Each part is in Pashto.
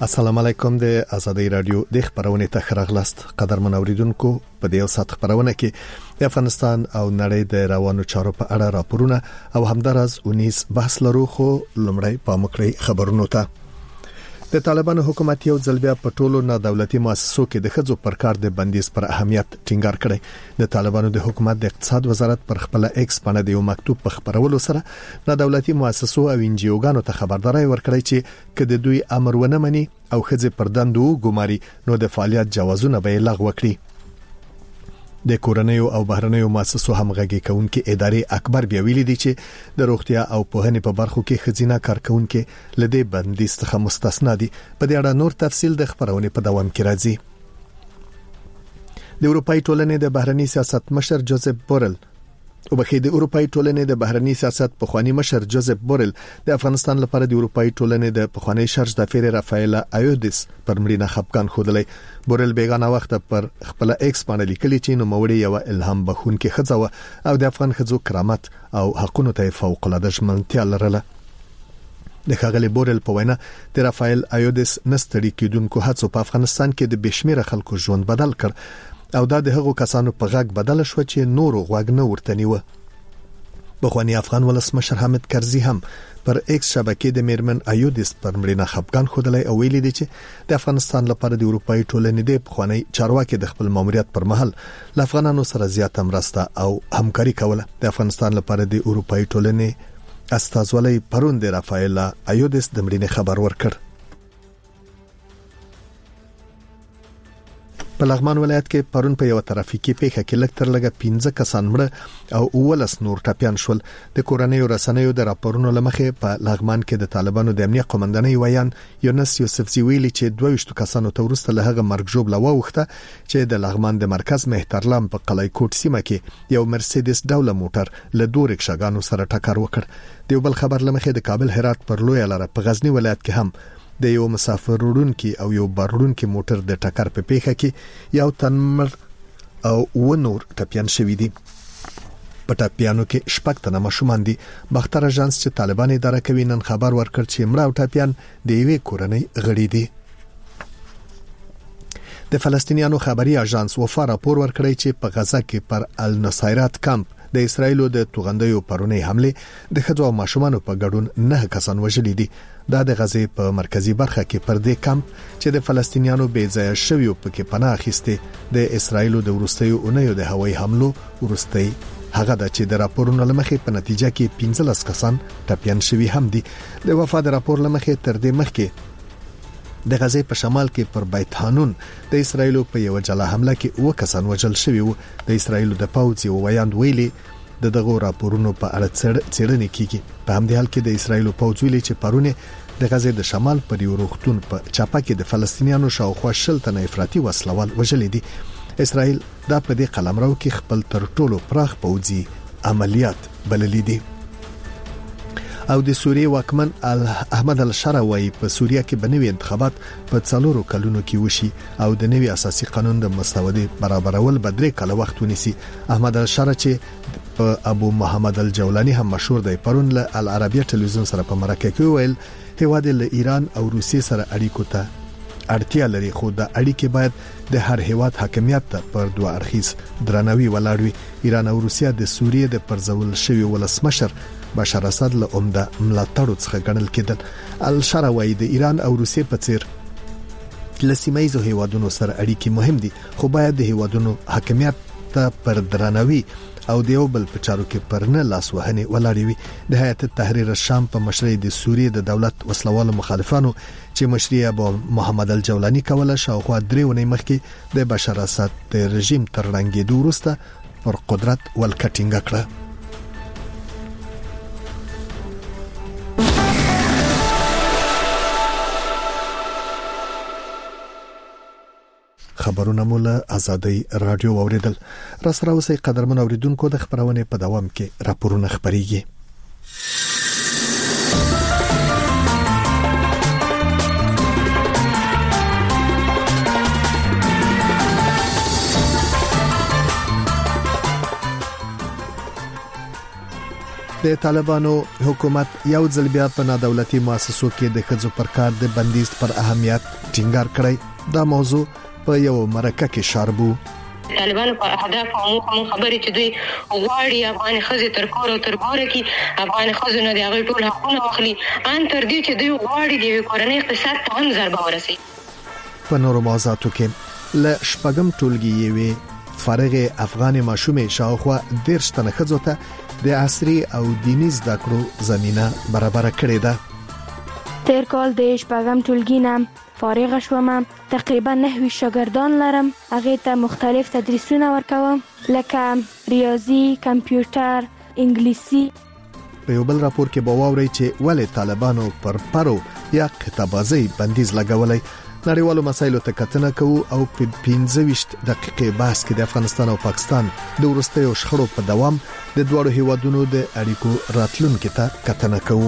السلام علیکم د ازادي رادیو د خبرونه ته خراغلاست قدرمن اوریدونکو په دې سات خبرونه کې د افغانستان او نړۍ د روانو چارو په اړه راپورونه او همدارس 19 بحث لرو خو لمړی په مکړی خبرونو ته د طالبانو حکومت یو ځل بیا په ټولو نه دولتي مؤسسو کې د خځو پر کار د بندیز پر اهمیت ټینګار کړی د طالبانو د حکومت د اقتصاد وزارت پر خپل ایکس باندې یو مکتوب په خبرولو سره نه دولتي مؤسسو او انجیوګانو ته خبرداري ورکړی چې کله دوی امر ونه مني او خځې پر دندو ګماري نو د فعالیت جوازونه به لغوه کړي د کورنیو او بهرنیو مؤسسو همغږي کوونکې ادارې اکبر بیا ویلي دي چې د روغتیا او پوهنې په برخو کې خزینه کارکونکو لدی بندیز څخه مستثنا دي په دې اړه نور تفصیل د خبرونه په دوام کې راځي د اروپאי ټولنې د بهرنی سیاست مشر جوزف بورل او بخې د اروپאי ټولنې د بهرنی سیاست پخوانی مشر جوزف بورل د افغانستان لپاره د اروپאי ټولنې د پخوانی شرج د فیر رافایل ایودیس پر مړینه خپګان خوده بورل بیگانه وخت پر خپل ایکس باندې لیکلی چې نو موړي یو الهام بخونکې خځه او د افغان خځو کرامت او حقوقو ته فوق العاده ژمنتیا لرله د خغلی بورل په وینا د رافایل ایودیس نستړي کېدونکو هڅو په افغانستان کې د بشمیره خلکو ژوند بدل کړ او دا د هغو کسانو په غږ بدل شو چې نورو غوږ نه ورته نیو بخوانی افغان ولسمشر حامد کرزي هم پر ایکس شبکې د میرمن ایودیس پر مړینه خپګان خوده او ویلي دي چې د افغانستان لپاره د اروپאי ټولنې د بخوانی چارواکي د خپل ماموریت پر مهال د افغانانو سره زیاته مرسته او همکاري کوله د افغانستان لپاره د اروپאי ټولنې استازولۍ پرون د رافایل ایودیس د مړینې خبر ورکړ په لغمان ولایت کې پرون په یو ترافیکي پیښه کې لکتر لګه 15 کسان مړه او ولس نور ټاپیان شول د کورنیو رسنیو د راپورونو لمخې په لغمان کې د طالبانو د امنیت قومندانۍ ویان یونس یوسفزی ویلي چې 22 کسانو ته ورسته له هغه مرګ جوړ لوخته چې د لغمان د مرکز مهترلام په قلعه کوټ سیمه کې یو مرسيډیس ډوله موټر له دوه رکشاګانو سره ټکر وکړ د بل خبر لمخې د کابل هرات پر لوی لاره په غزنی ولایت کې هم د یو مسافر وړونکي او یو بارونکي موټر د ټکر په پیښه کې یو تن مړ او ونور ټپيان شوی دي په ټپيانو کې شپږ تنه ماشومان دي بختر اژانس چې طالبان اداره کوي نن خبر ورکړ چې مړه او ټپيان د یوې کورنۍ غړي دي د فلسطینیانو خبري اژانس وفا راپور ورکړی چې په غزه کې پر النصيرات کمپ د اسرایلو د توغندیو پرونی حمله د خځو او ماشومانو په ګډون 9 کسان وژلي دي دا د غزې په مرکزی برخه کې پر دې کمپ چې د فلسطینیانو بې ځای شویو په کې پناه اخیسته د اسرایلو د ورستیو اونیو د هوایي حملو ورستی هغه د چې د راپورونو لمخې په نتیجه کې 15 کسان ټپيان شوي هم دي د وفا د راپور لمخې تر دې مخکې د غزې په شمال کې پر بیت حانون د اسرایلو په یو جلا حمله کې 9 کسان وژل شوي وو د اسرایلو د پوځ یو ویاند ویلي د دغه راپورونو په اړه څېړنې کیږي په همدې حال کې د اسرایلو پوځ ویلي چې پرونه د غزې د شمال پر یو روغتون په چاپه کې د فلسطینیانو شاوخوا 10 تنه افراطي وسلوال وژل دي اسرایل دا په دې قلمرو کې خپل تر ټولو پراخ پوځي عملیات بللي دي او د سوریې واکمن احمد الشراوی په سوریه کې بنوي انتخابات په 4 کلونو کې وشي او د نوي اساسي قانون د مساوي برابرول بدرې کله وخت ونیسي احمد الشرا چې په ابو محمد الجولانی هم مشهور دی پرون له العربیه ټلویزیون سره په مرکه کې ویل هیواد له ایران او روسیې سره اړیکو ته اړتیا لري خو د اړیکې باید د هر هیواد حاکمیت ته پر دوه اړخیز درناوی ولاړ وي ایران او روسیه د سوریې د پرځول شوی ولسمشر بشار اسد له عمده ملاتړو څخه ګڼل کېدل الشراوی د ایران او روسیې په څیر لسیمایزو هیوادونو سره اړیکې مهم دي خو باید د هیوادونو حاکمیت ته پر درناوی او د یو بل په چارو کې پرنه لاس وهنه ولاړی وي د هیئت تحریر الشام په مشرۍ د سوریې د دولت وسلوالو مخالفانو چې مشري ابو محمد الجولانی کوله شاوخوا 3 ونې مخکې د بشار اسد د رژیم تر رنګېدو وروسته پر قدرت ولکټینګ کړه خبرونه مولا ازادي رادیو اوریدل را سره اوسې قدرمن اوریدونکو د خبرونه په دوام کې راپورونه خبريږي د طالبانو حکومت یو ځل بیا په نادولتي مؤسسو کې د ښځو پر کار د بندیز پر اهمیت ټینګار کړی. دا موضوع په یو مرکه کې شاربو. طالبانو په اهداف او موخه خبرې چې دوی غواړي افغان ښځې تر کور او تر ګوره کې افغان ښځو نه د هغوی ټول حقونه واخلي، ان تر دې چې دوی غواړي د یوې کورنۍ اقتصاد ته هم ضربه ورسوي. په نورو موضوعاتو کې له شپږم ټولګي یوې فارغ افغان ماشومې شاوخوا 10 تنه ښځو ته د عصري او دیني زده کړو زمينه برابر کړې ده. تیر کال د شپږم ټولګي نه فارغ شوم. تقریبا 9 شاګردان لرم. هغه ته مختلف تدریسونه ورکوم لکه ریاضي، کمپیوټر، انګلیسي. په یو بل راپور کې به واورئ چې ولې طالبانو پر پرو یا کتابازي بندیز لګولای. نړیوالو مسایلو ته کتنه کوو او په 15 دقیقې بحث کې د افغانستان او پاکستان د ورستیو شخړو په دوام د دوه هیوادونو د اړیکو راتلونکو ته کتنه کوو.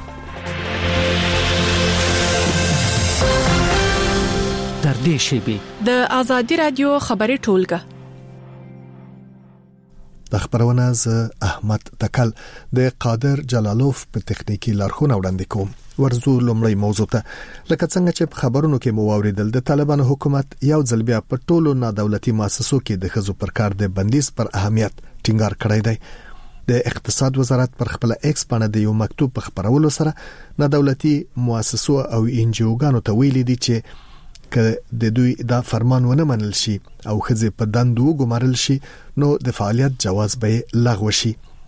تر دې شیبې د آزادي رادیو خبري ټولګه د خبرونه ز احمد تکل د قادر جلالوف په تخنیکی لارښوونه وړاندې کوم. ورزو لومړی موضوع ته لکه څنګه چې په خبرونو کې مو واوریدل د طالبانو حکومت یو ځل بیا په ټولو نادولتي مؤسسو کې د ښځو پر کار د بندیز پر اهمیت ټینګار کړی دی. د اقتصاد وزارت پر خپل ایکس باندې د یو مکتوب په خبرولو سره نادولتي مؤسسو او انجیوګانو ته ویلي دي چې که د دوی دا فرمان ونه منل شي او ښځې په دندو ګمارل شي نو د فعالیت جواز به لغوه شي.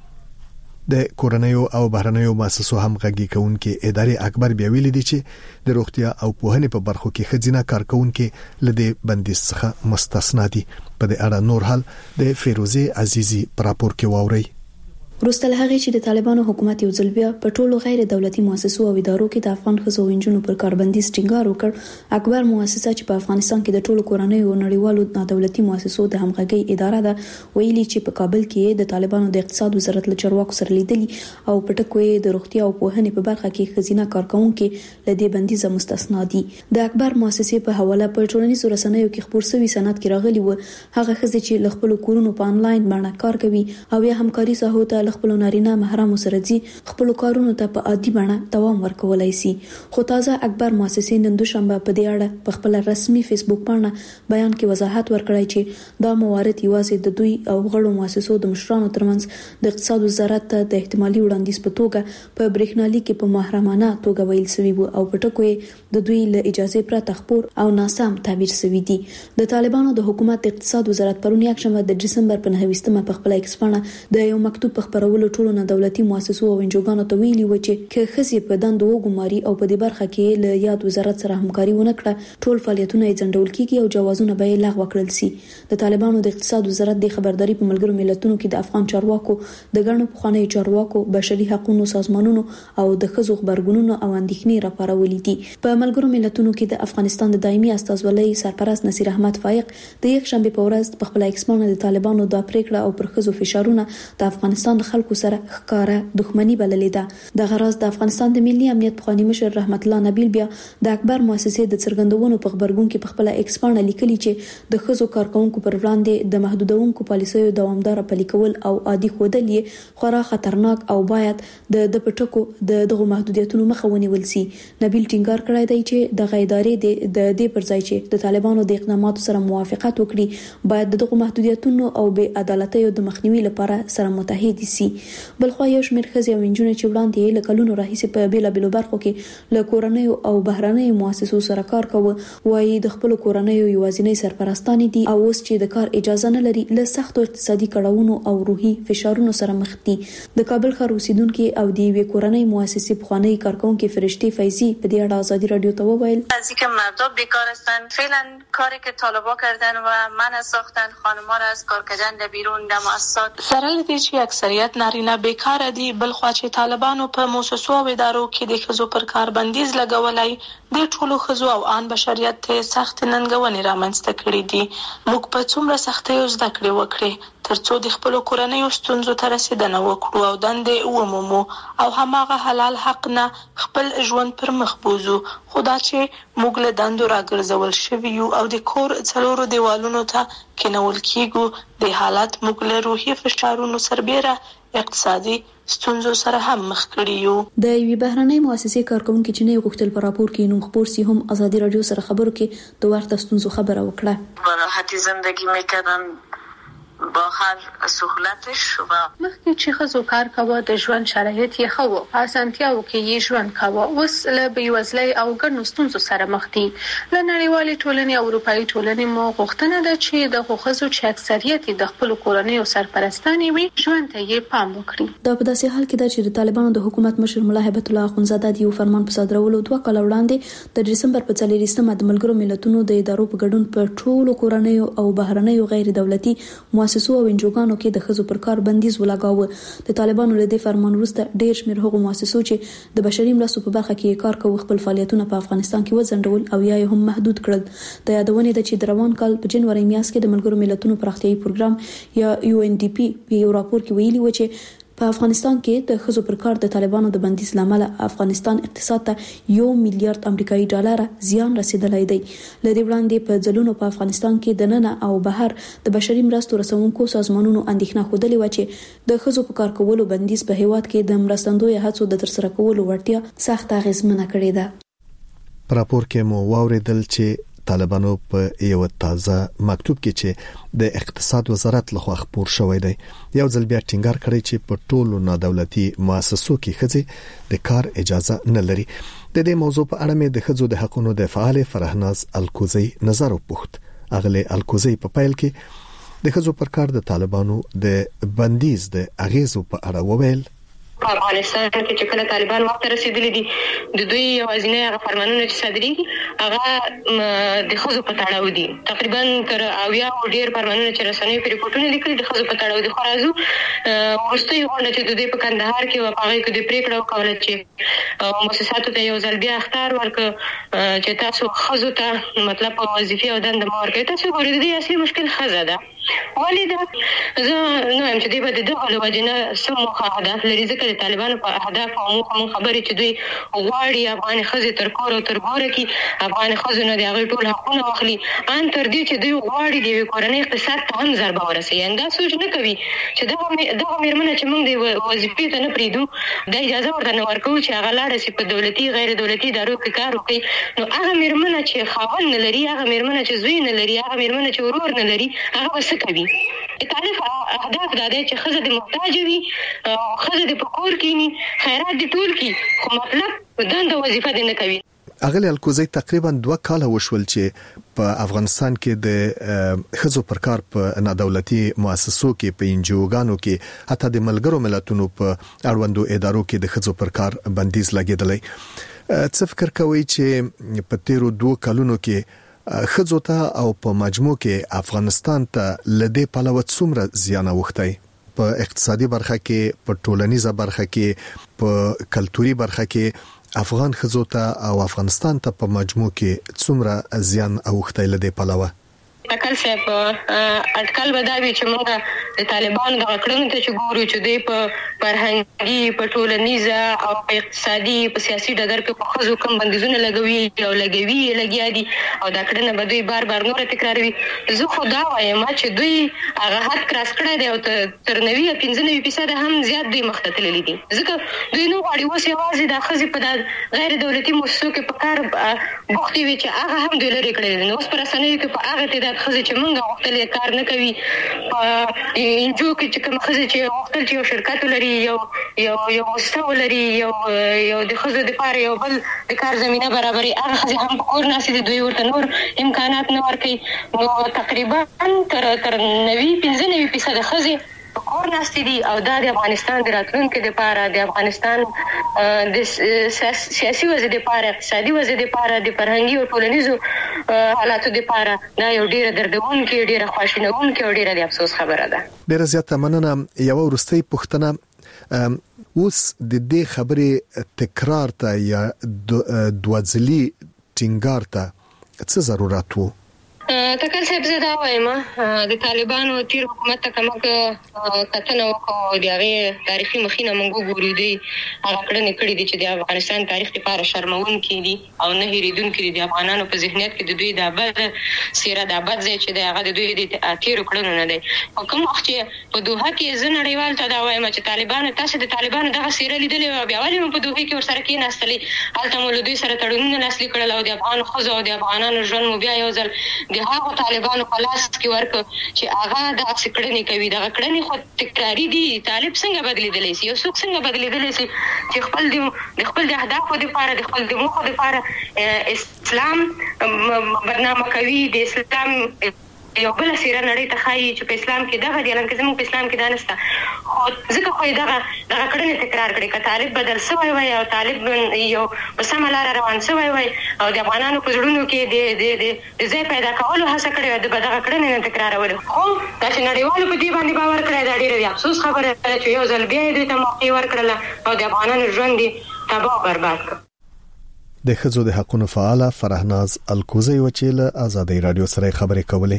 د کورنیو او بهرنیو مؤسسو همغږي کوونکې ادارې اکبر بیا ویلي دي چې د روغتیا او پوهنې په برخو کې ښځینه کارکونکو لدی بندیز څخه مستثنا دي. په دې اړه نور حال د فیروزه عزیزی پر راپور کې واوري. وروسته له هغې چې د طالبانو حکومت یو ځل بیا په ټولو غیر دولتي مؤسسو او ادارو کې د افغان ښځو او نجونو پر کاربندیز ټینګار وکړ. اکبر مؤسسه چې په افغانستان کې د ټولو کورنیو او نړیوالو نادولتي مؤسسو د همغږي اداره ده ویلي چې په کابل کې د طالبانو د اقتصاد وزارت له چارواکو سره لیدلي او په ټکو یې د روغتیا او پوهنې په برخه کې ښځینه کارکونکو له دې بندیزه مستثنا دي. د اکبر مؤسسې په حواله په ټولنیزو رسنیو کې خبر شوی سند کې راغلی و هغه ښځې چې له خپل کورونو په انلاین باندې کار کوي او یا همکاري ساحو ته خپل نارینه محرم سره دي خپل کارونو ته په عادي باندې دوام ورکولای شي. خو تازه اکبر مؤسسې نن دوشنبه په دې اړه په خپل رسمي فیسبوک باندې بیان کې وضاحت ورکړی چې دا موارد یوازې د دوی او غړو مؤسسو د مشرانو ترمنځ د اقتصاد وزارت ته د احتمالي وړاندیز په توګه په برېښنالیک کې په محرمانه توګه ویل شوی وو او په ټکو یې د دوی له اجازه پرته خبر او ناسم تعبیر شوی دي. د طالبانو د حکومت اقتصاد وزارت پرون یکشنبه د دسمبر په 9 په خپل ایکس باندې د یو مکتوب په خبرولو ټولو دولتي مؤسسو او انجوګانو ته ویلي و چې که ښځې په دندو وګماري او په دې برخه کې له یاد وزارت سره همکاري ونه کړه ټول فعالیتونه یې ځنډول کیږي او جوازونه به لغوه کړل شي. د طالبانو د اقتصاد وزارت د خبرداري په ملګرو ملتونو کې د افغان چارواکو د ګڼو پخوانیو چارواکو بشري حقوقو سازمانونو او د ښځو خبرګونونو او اندېښنې راپارولې دي. په ملګرو ملتونو کې د افغانستان د دایمي استازولۍ سرپرست نصیر احمد فائق د یک شنبه په ورځ په خپل ایکس باندې د طالبانو د پریکړه او پر ښځو فشارونه د افغانستان د خلکو سره ښکارا دښمنی بللې ده. د غراز د افغانستان د ملي امنیت پخوانی مشر رحمت الله نبیل بیا د اکبر مؤسسې د څرګندونو په خبرګون کې په خپل ایکس باندې لیکلي چې د ښځو کارکونکو پر وړاندې د محدودونکو پالیسیو دوامدار پلي کول او عادي ښودل یې خورا خطرناک او باید د پټکو دغه محدودیتونو مخه ونیول شي. نبیل ټینګار کړی دی چې د غیدارې د دې پر ځای چې د طالبانو د اقداماتو سره موافقت وکړي باید دغه محدودیتونو او بې عدالتیو د مخنیوي لپاره سره متحد شي. بلخو یو شمېر ښځې او نجونې چې وړاندې له کلونو راهیسې په بیلابېلو برخو کې له کورنیو او بهرنیو مؤسسو سره کار کوي وایي د خپل کورنیو یوازینی سرپرستانې دي او اوس چې د کار اجازه نه لري له سختو اقتصادي کړاوونو او روحي فشارونو سره مخ دي. د کابل ښار اوسیدونکو او د یوې کورنۍ مؤسسې پخوانی کارکونکو فرشته فیضی په دې اړه آزادی رادیو ته وویل که مردا بیکار هستند فعلا کاری که طالبا کردن و من ساختن خانم‌ها را از کار کردن در بیرون در مؤسسات سره دې چې اکثریت نارینه بیکار دي بلخو چې طالبانو په مؤسسو او ادارو کې د ښځو پر کار بندیز لګولای د ټولو ښځو او ان بشریت ته سخت ننګونې رامنځته کړې دي. موږ په څومره سختیو زده کړې وکړې ترڅو د خپل کورنۍ ستونزو ته رسیدنه وکړو او دندې ومومو او هماغه حلال حق نه خپل ژوند پر مخ بوزو. خدا چې موږ له دندو راګرځول شوي یو او د کور څلورو دیوالونو ته کېنول کېږو، د حالت موږ له روحي فشارونو سربېره اقتصادي ستونزو سره هم مخ کړي یو. د یوې بهرنۍ مؤسسې کارکونکو چې نه غوښتل په راپور کې نوم خبر سي هم ازادي رادیو سره خبرو کې د ورته ستونزو خبره وکړه. راحتی زندگی میکردن با هر سهولتش و مخکې چې ښځو کار کاوه د ژوند شرایط یې ښه وو، اسانتیاو کې یې ژوند کاوه. اوس له بېوزلۍ او ګڼو ستونزو سره مخ دي. له نړیوالې ټولنې او اروپایي ټولنې مو غوښتنه ده چې دغو ښځو چې اکثریت د خپلو کورنیو سرپرستانې وي ژوند ته یې پام وکړي. دا په داسې حال کې ده چې د طالبانو د حکومت مشر ملا هیبت الله اخونزاده د یو فرمان په صادرولو 2 کال وړاندې د دسمبر په 4مه د ملګرو ملتونو د ادارو په ګډون په ټولو کورنیو او بهرنیو غیر دولتي مؤسسو او انجوګانو کې د ښځو پر کار بندیز ولګاوه. د طالبانو له دې فرمان وروسته ډېر شمېر هغو مؤسسو چې د بشري مرستو په برخه کې کار کوي خپل فعالیتونه په افغانستان کې وځنډول او یا هم محدود کړل. د یادونې ده چې د روان کال په جنوري میاشت کې د ملګرو ملتونو پراختیايي پروګرام یا UNDP په یو راپور کې ویلي و چې په افغانستان کې د ښځو پر کار د طالبانو د بندیز لامل افغانستان اقتصاد ته $1 میلیارډ امریکایي ډالر زیان رسیدلی دی. لدې وړاندې په ځلونو په افغانستان کې د ننه او بهر د بشري مرستو رسونکو سازمانونو اندېښنه ښودلې و چې د ښځو په کار کولو بندیز په هیواد کې د مرستندوی هڅو د ترسره کولو وړتیا سخت اغیزمنه کړې ده. په راپور کې مو واوریدل چې طالبانو په یو تازه مکتوب کې چې د اقتصاد وزارت لخوا خپور شوی دی یو ځل بیا ټینګار کړی چې په ټولو نادولتي مؤسسو کې ښځې د کار اجازه نه لري. د دې موضوع په اړه مې د ښځو د حقوقو د فعال فرهناز الکوزی نظر وپوښت. اغله الکوزی په پیل کې د ښځو پر کار د طالبانو د بندیز د اغیزو په اړه وویل. په افغانستان کې چې کله طالبان وخت رسیدلی دي د دوی یوازینی هغه فرمانونه چې صادرېږي هغه د ښځو په تړاو دي. تقریبا تر 80 ډېر فرمانونه چې رسنیو په ریپورتونو لیکلي د ښځو په تړاو دي. خو راځو وروستۍ غونډه چې د دوی په کندهار کې و هغه کې د پریکړه وکړه چې مؤسساتو ته یو ځل بیا اختیار ورکړ چې تاسو ښځو ته مطلب وظیفې او دنده مو ورکړئ. تاسو ګورئ د دې اصلي مشکل ښځه ده. ولې دا زه نه وایم چې دوی به د دغه له وجې نه څه موخه هدف لري، ځکه د طالبانو په اهداف او موخه مونږ خبرې چې دوی غواړي افغاني ښځې تر کور او تر باره کړي، افغاني ښځو نه د هغوی ټول حقونه واخلي، ان تر دې چې دوی غواړي د یوې کورنۍ اقتصاد ته هم ضربه ورسوي. یعنې دا سوچ نه کوي چې دغه مېرمنه چې موږ د وظیفې ته نه پرېږدو دا اجازه ورته نه ورکوو چې هغه لاړه شي په دولتي غیر دولتي ادارو کې کار وکړي. نو هغه مېرمنه چې خاوند نه لري، هغه مېرمنه چې زوی نه لري، هغه مېرمنه چې ورور نه لري، هغه به څه کوي؟ تعریف اهداف دا دی چې ښځه د محتاج وي، ښځه د په کور کینی، خیرات د ټول کی، خو مطلب دنده وظیفه دې نه کوي. اغلی الکوزی تقریبا 2 کاله وشول چې په افغانستان کې د ښځو پر کار په نادولتي مؤسسو کې په انجوګانو کې حتی د ملګرو ملتونو په اړوندو ادارو کې د ښځو پر کار بندیز لګیدلی. څه فکر کوي چې په تیرو 2 کلونو کې ښځو ته او په مجموع کې افغانستان ته لدې پلوه څومره زیان اوښتی؟ په اقتصادي برخه کې، په ټولنیزه برخه کې، په کلتوري برخه کې افغان ښځو ته او افغانستان ته په مجموع کې څومره زیان اوښتی لدې پلوه؟ اکل صاحب اټکل بداوی چې موږ د طالبانو د کړنو ته چې ګورو چې دوی په فرهنګي، په ټولنیزه او په اقتصادي، په سیاسي ډګر کې په ښځو کوم بندیزونه لګوي لګیا دي او دا کړنه به دوی بار بار نور تکراروي. زه خو دا وایم چې دوی هغه حد کراس کړی دی او تر 95% هم زیات دوی مخ ته تللي دي، ځکه دوی نه غواړي اوس یوازې د ښځې په غیر دولتي مؤسسو کې په کار بوختې وي چې هغه هم دوی لرې کړی دي. نو اوس په رسنیو کې په هغه تعداد ښځې چې موږ غوښتل کار نه کوي، په انجو کې چې کوم ښځې چې غوښتل چې یو شرکت ولري، یو مؤسسه ولري، یو د ښځو دپاره یو بل د کار زمینه برابري، هغه ښځې هم په کور ناستې دي، دوی ورته نور امکانات نه ورکوي. نو تقریبا تر 90-95% ښځې په کور ناستې دي او دا د افغانستان د راتلونکي دپاره، د افغانستان د سیاسي وضع دپاره، اقتصادي وضع دپاره، د فرهنګي او ټولنیزو حالاتو دپاره دا یو ډیره دردونکې، ډیره خواشینونکې او ډیره د افسوس خبره ده. ډیره زیاته مننه. یو وروستۍ پوښتنه، اوس د دې خبرې تکرار ته یا دوځلي ټینګار ته څه ضرورت وو؟ تکل صاحب زه دا وایم د طالبانو تیر حکومت ته کومه کتنه وکړو د هغې تاریخي مخینه موږ وګورو دوی هغه کړنې کړي دي چې د افغانستان تاریخ لپاره شرموونکي دي او نه هېرېدونکي دي. د افغانانو په ذهنیت کې د دوی دا بد څېره دا بد ځای چې دی هغه د دوی د تېرو کړنو نه دی. په کوم وخت چې په دوحه کې زه نړیوال ته دا وایم چې طالبانو تاسې د طالبانو دغه څېره لیدلې وه بیا ولې مو په دوحې کې ورسره کېناستلې هلته مو له دوی سره تړونونه لاسلیک کړل او د افغانو ښځو او د افغانانو ژوند مو بیا یو ځل د هغو طالبانو په لاس کې ورکړ چې هغه دغسې کړنې کوي. دغه کړنې خو تکراري دي. طالب څنګه بدلېدلی شي؟ یو څوک څنګه بدلېدلی شي چې خپل د اهدافو دپاره د خپل د موخو دپاره اسلام بدنامه کوي، د اسلام یو بله څېره نړۍ ته ښایي چې په اسلام کې دغه دی الانکه زموږ په اسلام کې دا نشته. خو ځکه خو یې دغه کړنې تکرار کړي. که طالب بدل شوی وای او طالب یو په سمه لاره روان شوی وای او د افغانانو په زړونو کې د ځای پیدا کولو هڅه کړې وای به دغه کړنې نه تکرارولې. خو دا چې نړیوالو په دې باندې باور کړی دا ډېره د افسوس خبره ده چې یو ځل بیا یې دوی ته موقع ورکړله او د افغانانو ژوند یې تباه برباد کړ. د ښځو د حقونو فعاله فرهناز الکوزی و چې له آزادۍ رادیو سره خبرې کولې.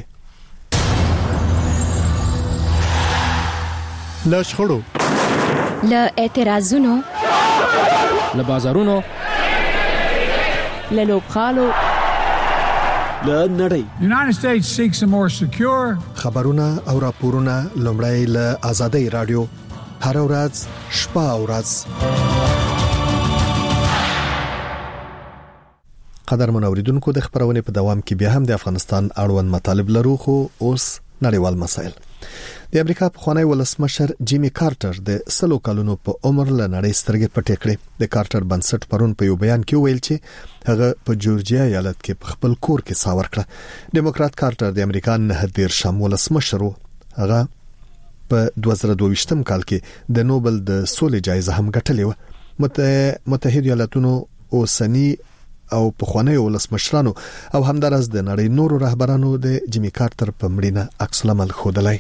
له شخړو، له اعتراضونو، له بازارونو، له لوبخالو، له نړۍ. United States seeks a more secure. خبرونه او راپورونه لومړی له آزادۍ رادیو هر ورځ شپه او ورځ. قدر منوریدونکو د خبرونه په دوام کې بیا هم د افغانستان اړوند مطالب لرو خو اوس نړیوال مسایل. د امریکا پخوانی ولسمشر جیمی کارټر د 100 کلونو په عمر له نړۍ سترګې پټې کړې. د کارټر بنسټ پرون په یو بیان کې ویل چې هغه په جورجیا ایالت کې په خپل کور کې ساور کړه. ډیموکرات کارټر د امریکا نه ډیر شم ولسمشر هغه په 2022 کال کې د نوبل د سولې جایزه هم ګټلې و. متحده ایالاتونو اوسنی او پخوانی ولسمشرانو او همدارس د نړۍ نورو رهبرانو د جیمی کارټر په مړینه عکس العمل ښودلی.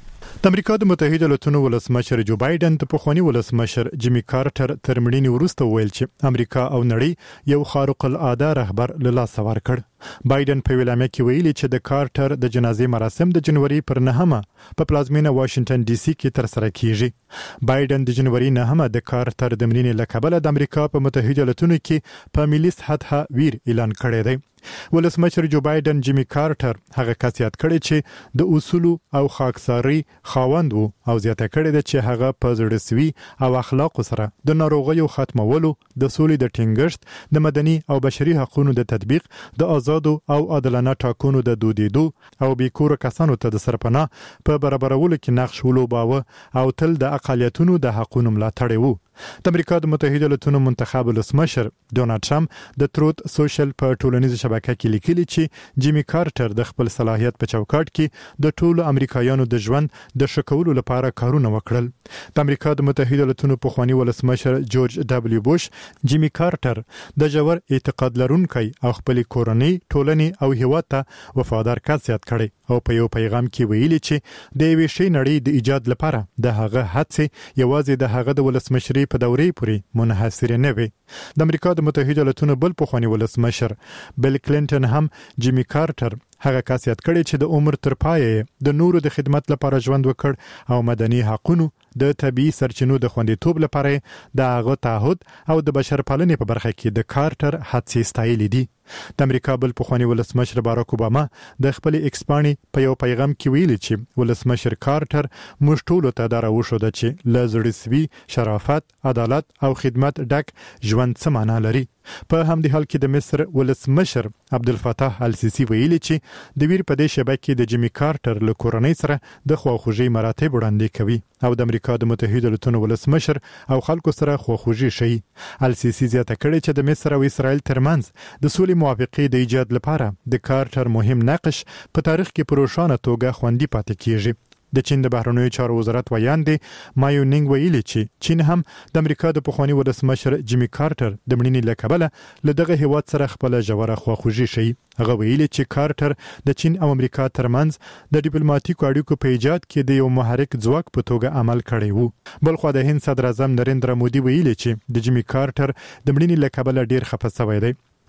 د امریکا د متحده ایالاتونو ولسمشر جو بایدن د پخوانی ولسمشر جیمی کارټر تر مړینې وروسته ویل چې امریکا او نړۍ یو خارق العاده رهبر له لاسه ورکړ. بایدن په ویلامه کې ویلي چې د کارټر د جنازې مراسم د جنوري پر 9 په پلازمینه واشنگټن ډي سي کې تر سره کیږي. بایدن د جنوري 9 د کارټر د مړینې لکبل د امریکا په متحده ایالاتونو کې په ملي سطح ویر اعلان کړی دی. ولسمشر جو بایدن جیمی کارټر هغه کس یاد کړی چې د اصول او خاکساري خاوند وو او زیاته کړی چې هغه په زړسوي او اخلاق سره د ناروغیو ختمولو، د سولې د ټینګښت، د مدني او بشري حقوقو د تطبیق، د آزادو او عادلانه ټاکنو د دودیدو او بیکور کسانو ته د سرپناه په برابرولو کې نقش ولوباوه او تل د اقالیتونو د حقوقو ملاتړ وو. د امریکا د متحده ایالاتونو منتخب ولسمشر ډونالد ټرمپ د تروت سوشل په ټولنیزه شبکه کې لیکلي چې جیمی کارټر د خپل صلاحیت په چوکاټ کې د ټولو امریکایانو د ژوند د شکولو لپاره کارونه وکړل. د امریکا د متحده ایالاتونو پخوانی ولسمشر جورج دبلیو بوش جیمی کارټر د جوړ اعتقاد لرونکي او خپل کورنۍ، ټولنې او هیواد ته وفادار کس یاد کړي او په یو پیغام کې ویلي چې د یوې شی نړۍ د ایجاد لپاره د هغه هڅې یوازې د هغه د ولسمشرۍ په دورې پورې منحصر نه وي. د امریکا د متحده ایالاتونو بل پخوانی ولسمشر بیل کلینټن هم جیمی کارټر هغه کس یاد کړي چې د عمر تر پایه د نورو د خدمت لپاره ژوند وکړ او مدني حقوقو، د طبي سرچینو د خوندیتوب لپاره د هغه تعهد او د بشرپالنې په برخه کې د کارټر هڅې ستایلې دي. د امریکا بل پخوانی ولسمشر باراک اوباما د خپل ایکس پاڼې په یو پیغام کې ویلي چې ولسمشر کارټر موږ ټول ته دا راوښوده چې له زړسوي، شرافت، عدالت او خدمت ډک ژوند څه معنا لري. په همدې حال کې د مصر ولسمشر عبدالفتاح السیسی ویلي چې د ویر په دې شبکه کې د جیمی کارټر له کورنۍ سره د خواخوږي مراتب وړاندې کوي او د امریکا د متحده ایالاتونو ولسمشر او خلکو سره خواخوږي شي. السیسی زیاته کړي چې د مصر او اسرائیل ترمنځ د سولې موافقې د ایجاد لپاره د کارټر مهم نقش په تاریخ کې په روښانه توګه خوندي پاتې کیږي. د چین د بهرنیو چارو وزارت ویاندې مایونینګ ویلي چې چین هم د امریکا د پخوانی ولسمشر جیمی کارټر د مړینې له کبله له دغه هیواد سره خپل ژوره خواخوږي شي. هغه ویلي چې کارټر د چین او امریکا ترمنځ د ډیپلوماټیکو اړیکو په ایجاد کې د یو محرک ځواک په توګه عمل کړی وو. بلخو د هند صدر اعظم نریندرا مودي ویلي چې د جیمی کارټر د مړینې له کبله ډیر خفه شوی دی.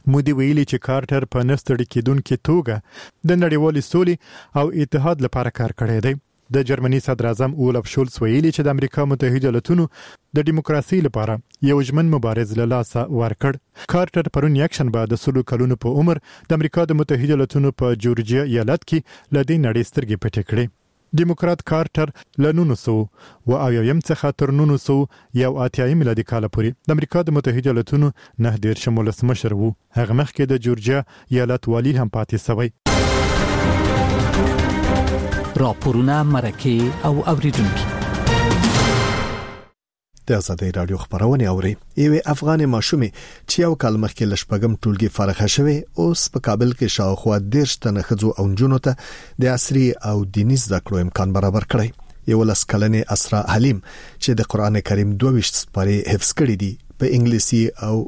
مودي ویلي چې کارټر په نستړي کېدونکې توګه د نړیوالې سولې او اتحاد لپاره کار کړی دی. د جرمني صدر اعظم اولف شولز ویلي چې د امریکا متحده ایالاتونو د دیموکراسي لپاره یو ژمن مبارز له لاسه ورکړ. کارټر پرون یکشنبه د 100 کلونو په عمر د امریکا د متحده ایالاتونو په جورجیا ایالت کې لدې نړۍ سترګې پټې کړې. دیموکرات کارټر له 1900 څخه تر 1980 میلادي کال پورې د امریکا د متحده ایالاتونو 9 ولسمشر وو. هغه مخکې د جورجیا ایالت والی هم پاتې شوی. راپورونه مرکه او اوریدونکو د آزادۍ رادیو خبرونه اوري. یو افغان ماشومې چې یو کال مخکې لشپګم ټولګي فارغه شوه اوس په کابل کې شاوخوا 10 تنه ښځو او نجونو ته د عصري او دیني زده کړو امکان برابر کړی. یو لس کلنې اسرا حلیم چې د قران کریم 22 سپارې حفظ کړې دي په انګلیسي او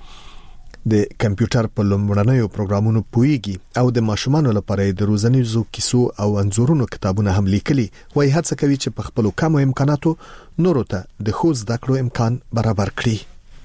د کمپیوټر په لومړنیو پروګرامونو پويږي او د ماشومانو لپاره د روزنیزو کیسو او انځورونو کتابونه هم لیکلي. وایي هڅه کوي چې په خپل کم امکاناتو نورو ته د خو زده کړو امکان برابر کړي.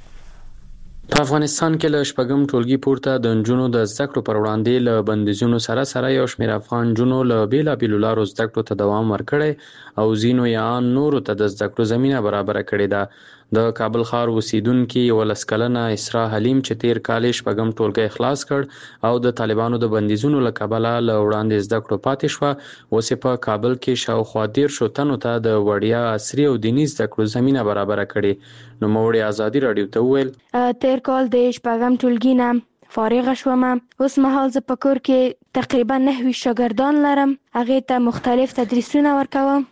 په افغانستان کې له شپږم ټولګي پورته د نجونو د زده کړو پر وړاندې له بندیزونو سره یو شمېر افغان نجونو له بیلابېلو لارو زده کړو ته دوام ورکړی او ځینو یې نورو ته د زده کړو زمينه برابر کړې ده. د کابل ښار اوسیدونکو ولس کلنه اسرا حلیم چې تیر کال شپږم ټولګي خلاص کړ او د طالبانو د بندیزونو له کبله له وړاندې زده کړو پاتې شو، اوس په کابل کې شاوخوا 10 تنو ته د وړیا عصري او دیني زده کړو زمينه برابر کړي. نو موږ آزادي رادیو ته ویل تیر کال د شپږم ټولګي نه فارغ شوم. اوس مهال ز پکور کې تقریبا 9 شاګردان لرم. هغه ته مختلف تدریسونه ورکوم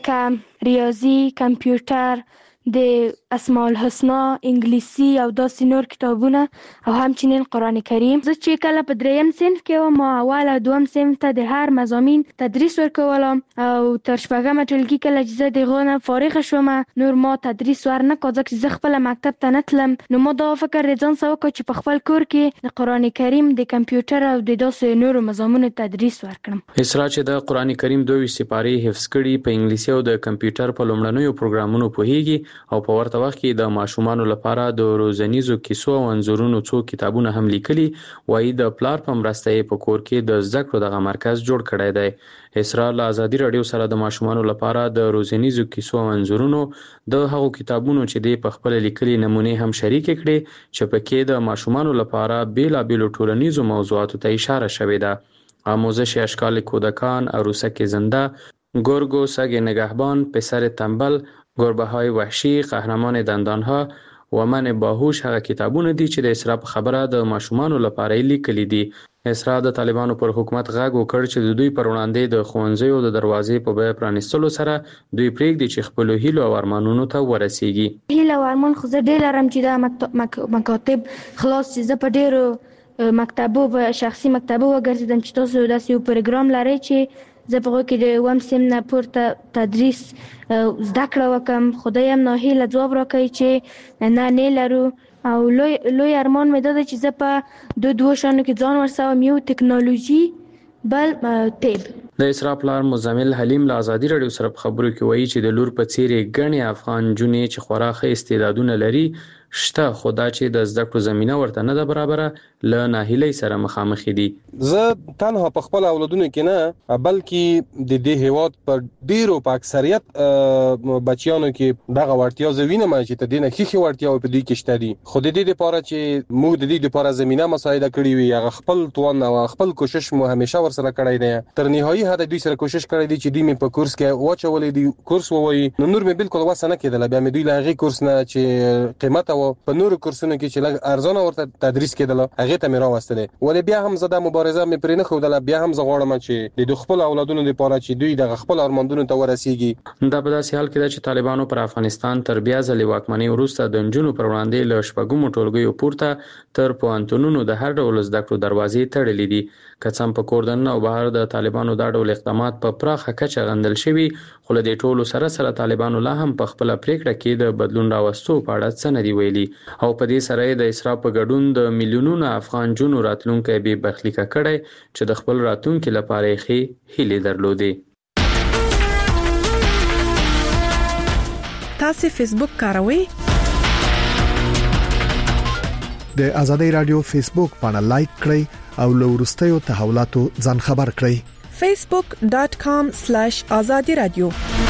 لکه ریاضي، کمپیوټر، د اسماء الحسنا، انګلیسي او داسې نور کتابونه او همچنین قران کریم. زه چې کله په دریم صنف کې وم اول او دوم صنف ته د هر مضامین تدریس ورکولم او تر شپږم ټولګي کله چې زه دغه فارغ شوم نور ما تدریس ورنکړ ځکه چې زه خپل مکتب ته نه تلم. نو ما دا فکر ځان سره وکړ چې په خپل کور کې د قران کریم، د کمپیوټر او د داسې نورو مضامینو تدریس ورکړم. اسرا چې د قران کریم 22 سپارې حفظ کړي په انګلیسي او د کمپیوټر په لومړنیو پروګرامونو پوهیږي او په ورته وخت کې د ماشومانو لپاره د روزنیزو کیسو او انځورونو څو کتابونه هم لیکلي. وایي د پلار په مرسته په کور کې د زده کړو دغه مرکز جوړ کړی دی. اسرا له آزادي رادیو سره د ماشومانو لپاره د روزنیزو کیسو او انځورونو د هغو کتابونو چې د په خپل لیکلي نمونه هم شریک کړي چې پکې د ماشومانو لپاره بیلابېلو ټولنیزو موضوعاتو ته اشاره شوې ده. آموزش اشکال کودکان، عروسک زنده، گرگ و سگ نگهبان، پسر تنبل، گربه های وحشی، قهرمان دندانها و من باهوش هغه کتابونه دي چې د اسرا په خبره د ماشومانو لپاره لیکلي دي. اسرا د طالبانو پر حکومت غږ وکړ چې د دوی پر وړاندې د ښوونځیو د دروازې په بیه پرانیستلو سره دوی پرېږدي چې خپل هیلو او ارمانونو ته ورسیږي. هیله او ارمان خو زه ډېر لرم چې دا مکاتب خلاص شي. زه په ډېرو مکتبو په شخصي مکتبو وګرځېدم چې تاسو داسې یو پروګرام لرئ چې زه په هغه کې د وم سیم نه پورته تدریس زده کړه وکم. خدای هم ناهیله ځواب راکړي چې نه لرو او لوی ارمان مې ده چې زه په دوه شانو کې ځان ورسوم، یو ټکنالوژي بل طب. د اسرا پلار مزمل حلیم له آزادي رادیو سره په خبرو کې وایي چې د لور په څېرې ګڼې افغان جونې چې خورا ښه استعدادونه لري شته، خو دا چې د زده کړو زمينه ورته نه ده برابره له ناهیلۍ سره مخامخ دي. زه تنها په خپل اولادونو کې نه بلکې د دې هیواد په ډیرو په اکثریت بچیانو کې دغه ورتیا زوینه چې ته دینه خېخي ورتیا په دې کې شته دي. خو د دې لپاره چې موږ د دې لپاره زمينه مساعده کړې وي هغه خپل توان او خپل کوشش مو همیشه ور سره کړی دی. تر نهایي حد دوی سره کوشش کړی دی چې دوی مې په کورس کې واچولې دي کورس ووي نو نور مې بالکل وسه نه کېدل. بیا مې دوی له هغه کورس نه چې قیمت په نورو کورسونو کې چې لږ ارزانه ورته تدریس کېدل هغه ته مې راوستلې. ولې بیا هم زده مبارزه مې پرې نه خوده. بیا هم زه غواړم چې د خپل اولادونو لپاره چې دوی د خپل ارمانونو ته ورسیږي. دا په داسې حال کې ده چې طالبانو پر افغانستان تر بیا ځلې واکمنۍ وروسته د نجونو پر وړاندې له شپږمو ټولګیو پورته تر پوهنتونونو د هر ډول زده کړو دروازې تړلې دي. که څه هم په کور دننه او بهر د طالبانو دا ډول اقدامات په پراخه کچه غندل شوي، خو له دې ټولو سره طالبانو لا هم په خپله پریکړه کې د بدلون راوستو په اړه څه نه دي ویلي او په دې سره د اسرا په ګډون د میلیونونو افغان جنو راتلونکی بې برخلیکه کړی چې د خپل راتلونکي لپاره یې ښې هیلې درلودې. تاسو فیسبوک کاروئ؟ د آزادۍ رادیو فیسبوک باندې لایک کړئ او له ورستیو تحولاتو ځان خبر کړئ. facebook.com/azadi radio.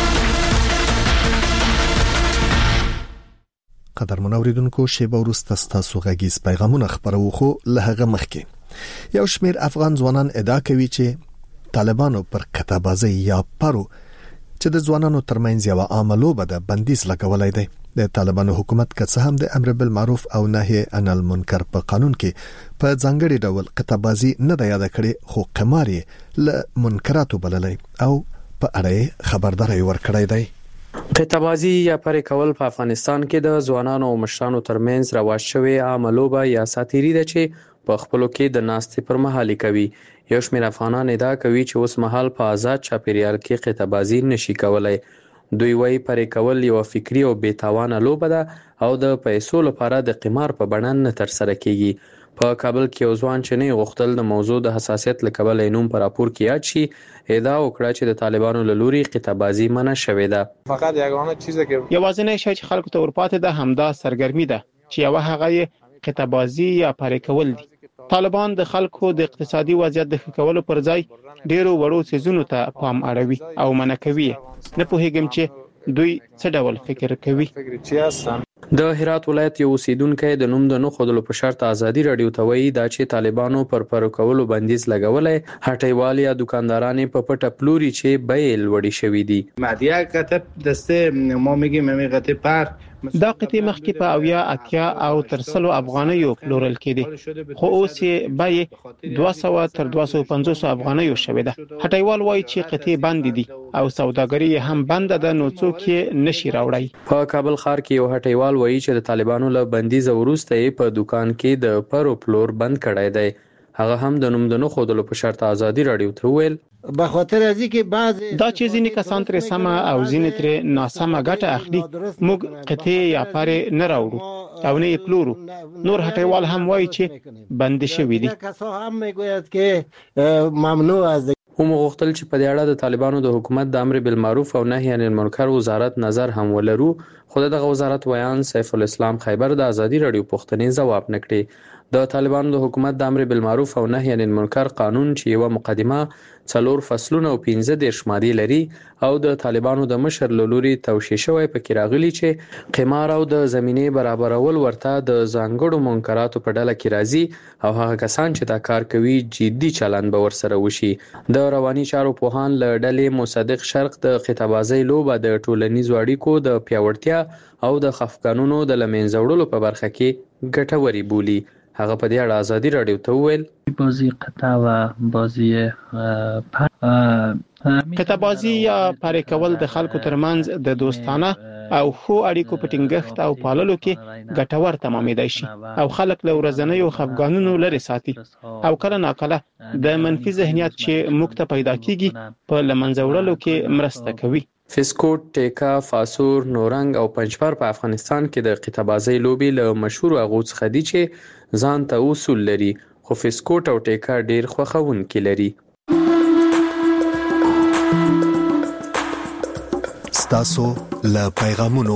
قدرمن اوریدونکو شیبه ورسته ستاسو غږیز پیغامونه خبرو خو له هغه مخکې یو شمیر افغان ځوانان ادعا کوي چې طالبانو پر کتابازي یا پرو چې د ځوانانو ترمنځ یو عاملو بده بندیز لګولای دی. د طالبانو حکومت که څه هم د امر بالمعروف او نهي عن المنکر په قانون کې په ځانګړي ډول کتابازي نه دی یاد کړي، خو قماري له منکراتو بللای او په اړه خبرداري ورکړی دی. قطبازي یا پرې کول په افغانستان کې د ځوانانو او مشرانو ترمنځ رواج شوی عملوبه یا ساتيري ده چې په خپلو کې د ناستې پر مهال کوي. یو شمېر افغانان ادعا کوي چې اوس مهال په آزاد چاپیریال کې قطبازي نشي کولای. دوی وايي پرې کول یو فکری او بې تاوانه لوبه ده او د پیسو لپاره د قمار په بڼه نه تر سره کیږي. په کابل کې یو ځوان چې نه غوښتل د موضوع د حساسیت لکبل نوم پر راپور کې یاد شي ادعا وکړه چې د طالبانو له لوري قطبازي منع شوې ده. فقط یگانه چیزی که یوازینی شی چې خلکو ته ورپاتې ده همدا سرګرمي ده چې یو هغه قطبازي یا پرې کول دي. طالبان د خلکو د اقتصادي وضعیت د ښه کولو پر ځای ډیرو وړو څیزونو ته پام اړوي او منع کوي. نه پوهیږم چې دوی څه ډول فکر کوي. د هرات ولایت یو اوسیدونکو د نوم د نخودلو په شرط ازادي رادیو ته وایي دا چې طالبانو پر کولو بندیز لګولای هټیوال یا دکانداران په پټه پلوري چې بیل وړي شوې دي. مادیه کتب دسته ما میگیم میگه پر دا قطعه مخکې په 80 او تر 100 افغانیو پلورل کېدي، خو اوس یې به 200 تر 250 افغانیو شوې ده. هټیوال وایي چې قطعه بند دي او سوداګري هم بند ده، نو څوک یې نشي راوړی. په کابل ښار کې یو هټیوال وایي چې د طالبانو له بندیز وروسته په دکان کې د پرو پلور بند کړای دی. هغه هم د نوم د نو خودلو په شرط ازادي رادیو ته ویل به خاطر ازي کې بعض دا چې ځینې کسان تر سمه او ځینې تر ناسمه ګټه اخلي. موږ قطعه یا پاره نه راوړو او نه پلورو. نور هټیوال هم وایي چې بند شوی دي. هم میگوید که ممنوع از هم غوښتل چې په دې اړه د طالبانو د حکومت د امر بالمعروف او نهي عن المنکر وزارت نظر هم ولرو، خو دغه وزارت ویان سیف الاسلام خیبر د ازادي رادیو پوښتنې ځواب نکړي. د طالبانو د حکومت د امر بالمعروف او نهي عن المنکر قانون چې یو مقدمه 4 فصلونه او 15 ماده لري او د طالبانو د مشر لوري توشیح شوی پکې راغلي چې قمار او د زمینه برابرول ورته د ځانګړو منکراتو په ډله کې راځي او هغه کسان چې دا کار کوي جدي چلند به ورسره وشي. د رواني چارو پوهان له ډلې مصدق شرق د قطبازي لوبه د ټولنیزو اړیکو د پیاوړتیا او د خفقانونو د لمنځوړلو په برخه کې ګټوري بولی. هغه په دې اړه ازادي رادیو ته وویل بازی قطع و بازی قطبازي یا پرې کول د خلکو ترمنځ د دوستانه او خو اړیکو په ټینګښت او پاللو کې ګټور تمامېدای شي او خلک له ورځنیو خفګانونو لري ساتي او کله ناکله د منفي ذهنیت چې موږ ته پیدا کیږي په لمنځوړلو کې مرسته کوي. فسکوټ، ټیکا، فاسور، نورنګ او پنجپر په افغانستان کې د قطبازي لوبي له مشهور اغو څخه دي چې ځان ته اصول لري، خو فسکوټ او ټیکا ډیر خوښونکي لري. ستاسو له پیغامونو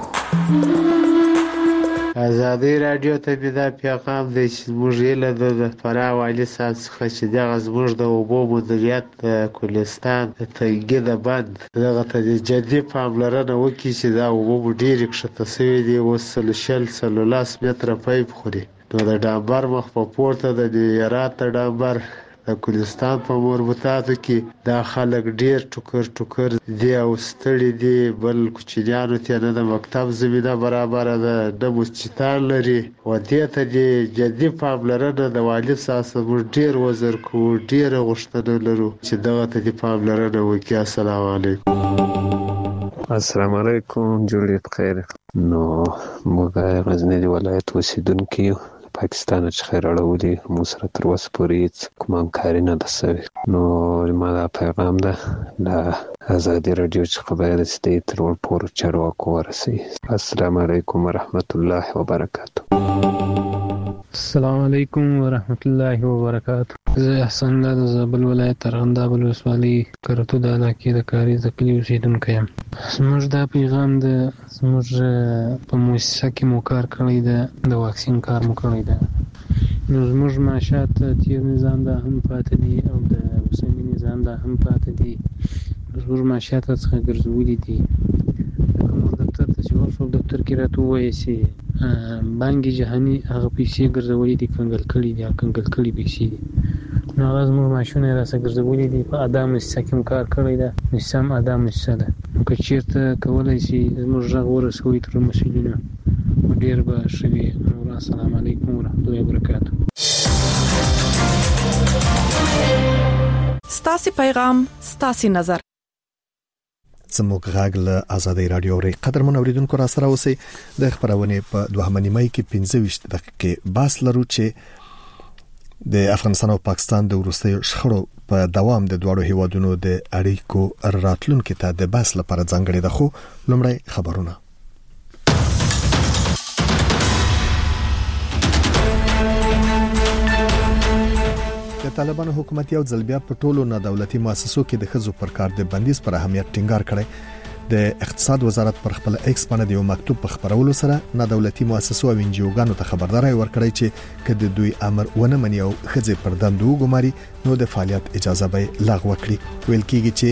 ازادي رادیو ته دا پیغام دی چې موږ یې له د فراه والي صاحب څخه چې دغه زموږ د اوبو مدیریت د کولستان د تنګي د بند دغه ته جدي پاملرنه وکړي چې دا اوبو ډېرې کښته شوي دي. اوس 100 متره پیپ خوري، نو د ډامبر مخ په پورته د هرات ډامبر د کولستان په مربوطاتو کې دا خلک ډیر ټوکر دی او ستړي دي. بل کوچنیانو ته نه د مکتب زمینه برابر ده، د مسجدان لري و دې ته د جدي پاملرنه د والي صاحب ډیر وزر کو ډیر غوښتنه لرو چې دغه ته د پاملرنه وکړي. السلام علیکم. السلام علیکم، جوړې بخیر. نو موږ غزنی ولایت اوسیدونکي پاکستان چې خیر اړولې مو سره تر اوسه پورې کوم همکاري نه ده شوې. نو ما دا پیغام ده د ازادي رادیو څخه باید چې تر ټولو چارواکو ورسي. السلام علیکم ورحمت الله وبرکاته. السلام علیکم ورحمت الله وبرکاته. زه احسان الله د زابل ولایت ارغنداب ولسوالۍ کرتو د علاقې د کاریز د کلي اوسېدونکی یم. زموږ دا پیغام د زموږ په مؤسسه کې مو کار کړی ده، د واکسین کار مو کړی ده. نو زموږ معاشات تیر نظام دا هم پاتې دي او د اوسني نظام دا هم پاتې دي. زموږ معاشات څخه ګرځولي دي. لکه موږ دفتر ته چې ورشو، دفتر کې راته ووایي چې بانک جهاني هغه پیسې ګرځولي دي، کنګل کړي دي، کنګل کړي پیسې دي. نو هغه زموږ معاشونه یې راسه ګرځولي دي. په ادا مؤسسه کې هم کار کړی ده، مؤسسه هم ادا مؤسسه ده. نو که چېرته کولی شي زموږ غږ ورسوي تر مسؤلینو، ډېر به ښه وي. نور السلام علیکم ورحمت الله وبرکاتو. ستاسې پیغام ستاسې نظر. زموږ غږ له آزادۍ رادیو اوري. قدرمن اوریدونکو را سره اوسئ. د خبرونه په 2 نیمه کې 15 دقیقې باس لرو چې د افغانستان او پاکستان د وروستیو شخړو په دوام د دوه هیوادونو د اړیکو راتلونکو ته د باس لپاره ځانګړي ده. خو لومړی خبرونه. د طالبانو حکومت یو ځل بیا په ټولو نادولتي مؤسسو کې د ښځو پر کار د بندیز پر اهمیت ټینګار کړی. د اقتصاد وزارت پر خپل ایکس باندې یو مکتوب په خبرولو سره نادولتي مؤسسو او انجیوګانو ته خبرداري ورکړی چې کله دوی امر ونه مني او ښځې پر دندو وګماري نو د فعالیت اجازه به لغوه کړي. ویل کېږي چې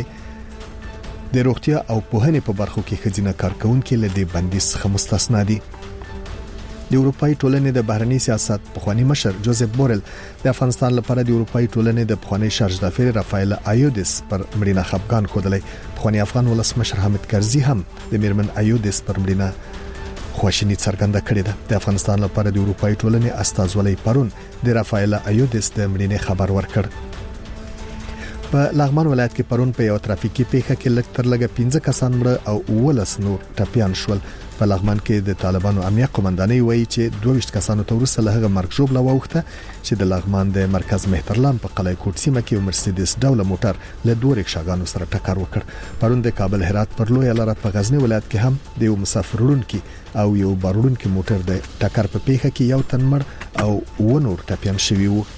د روغتیا او پوهنې په برخو کې ښځینه کارکونکو له دې بندیز څخه مستثنا دي. د اروپאי ټولنې د بهرنی سیاست پخوانی مشر جوزف بورل د افغانستان لپاره د اروپאי ټولنې د پخوانی شارژدافیر رافایل ایودس پر مړینه خفقان خوده. پخوانی افغان ولسمشر حامد کرزي هم د میرمن ایودس پر مړینه خواشینی څرګنده کړې ده. د افغانستان لپاره د اروپאי ټولنې استازولۍ پرون د رافایل ایودس د مړینې خبر ورکړ. په لغمان ولایت کې پرون په یو ترافیکي پیښه کې لږ تر لږه 15 کسان مړه او 19 نور ټپيان شول. په لغمان کې د طالبانو امنیت قومندانۍ وایي چې 22 کسانو ته ورسره له هغه مرګ ژوبله ووخته چې د لغمان د مرکز مهترلام په قلعه کوټ سیمه کې مرسيډیز ډوله موټر له دوه رکشاګانو سره ټکر وکړ. پرون د کابل هرات پر لوی لاره په غزنی ولایت کې هم د یو مسافر وړونکي او یو بارونکي موټر د ټکر په پیښه کې یو تن مړ او و نور ټپيان شوي وو.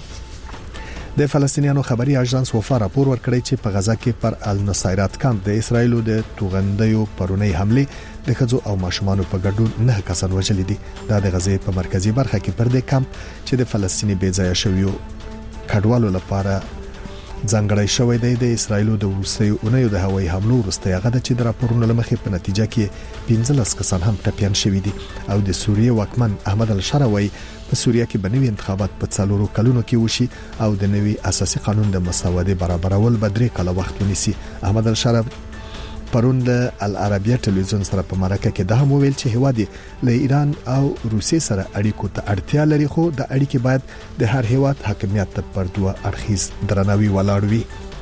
د فلسطینیانو خبري اژانس وفا راپور ورکړی چې په غزا کې پر النصيرات کمپ د اسرایلو د توغندیو پرونی حمله د ښځو او ماشومانو په ګډون 9 کسان وژل دي. دا د غزې په مرکزی برخه کې پر د کمپ چې د فلسطیني بېځایه شویو کډوالو لپاره ځانګړی شوی دی. د اسرایلو د وروستیو اونیو د هوایي حملو وروسته هغه د چې د راپورونو لمخې په نتیجه کې 15 کسان هم ټپيان شوي دي. او د سوریه واکمن احمد الشراوی په سوریه کې بنوي انتخابات په 4 کلونو کې وشي او د نوي اساسي قانون د مساواتې برابرول به 3 کاله وخت ونیسي. احمد الشراوی پرون د العربیه ټلویزیون سره په مرکه کې ده هم ویل چې هواد له ایران او روسیې سره اړیکو ته اړتیا لري، خو د اړیکې باید د هر هیواد حاکمیت پر دوه اړخیز درناوی ولاړ وي.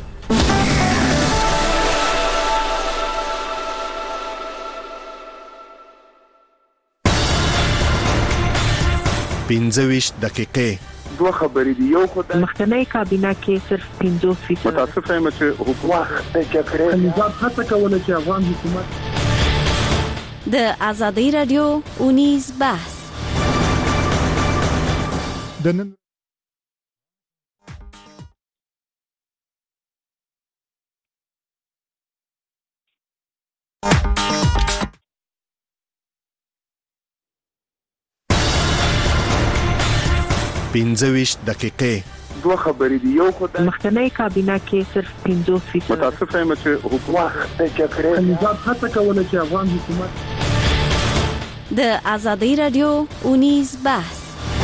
پنځويش دقیقې دوه خبرې دي. یو خدای مخکنی کابینه کې صرف 50% متاسف یم چې حکومت د جګړې نظام هڅه کوله چې افغان حکومت د آزادۍ رادیو اونیز بحث دنن پنځويش دقیقې دوه خبرې دي. یو خدای مخکنی کابینه کې صرف 50% متاسف یم چې حکومت د جګړې نظام هڅه کوله چې افغان حکومت د آزادۍ رادیو اونیز بحث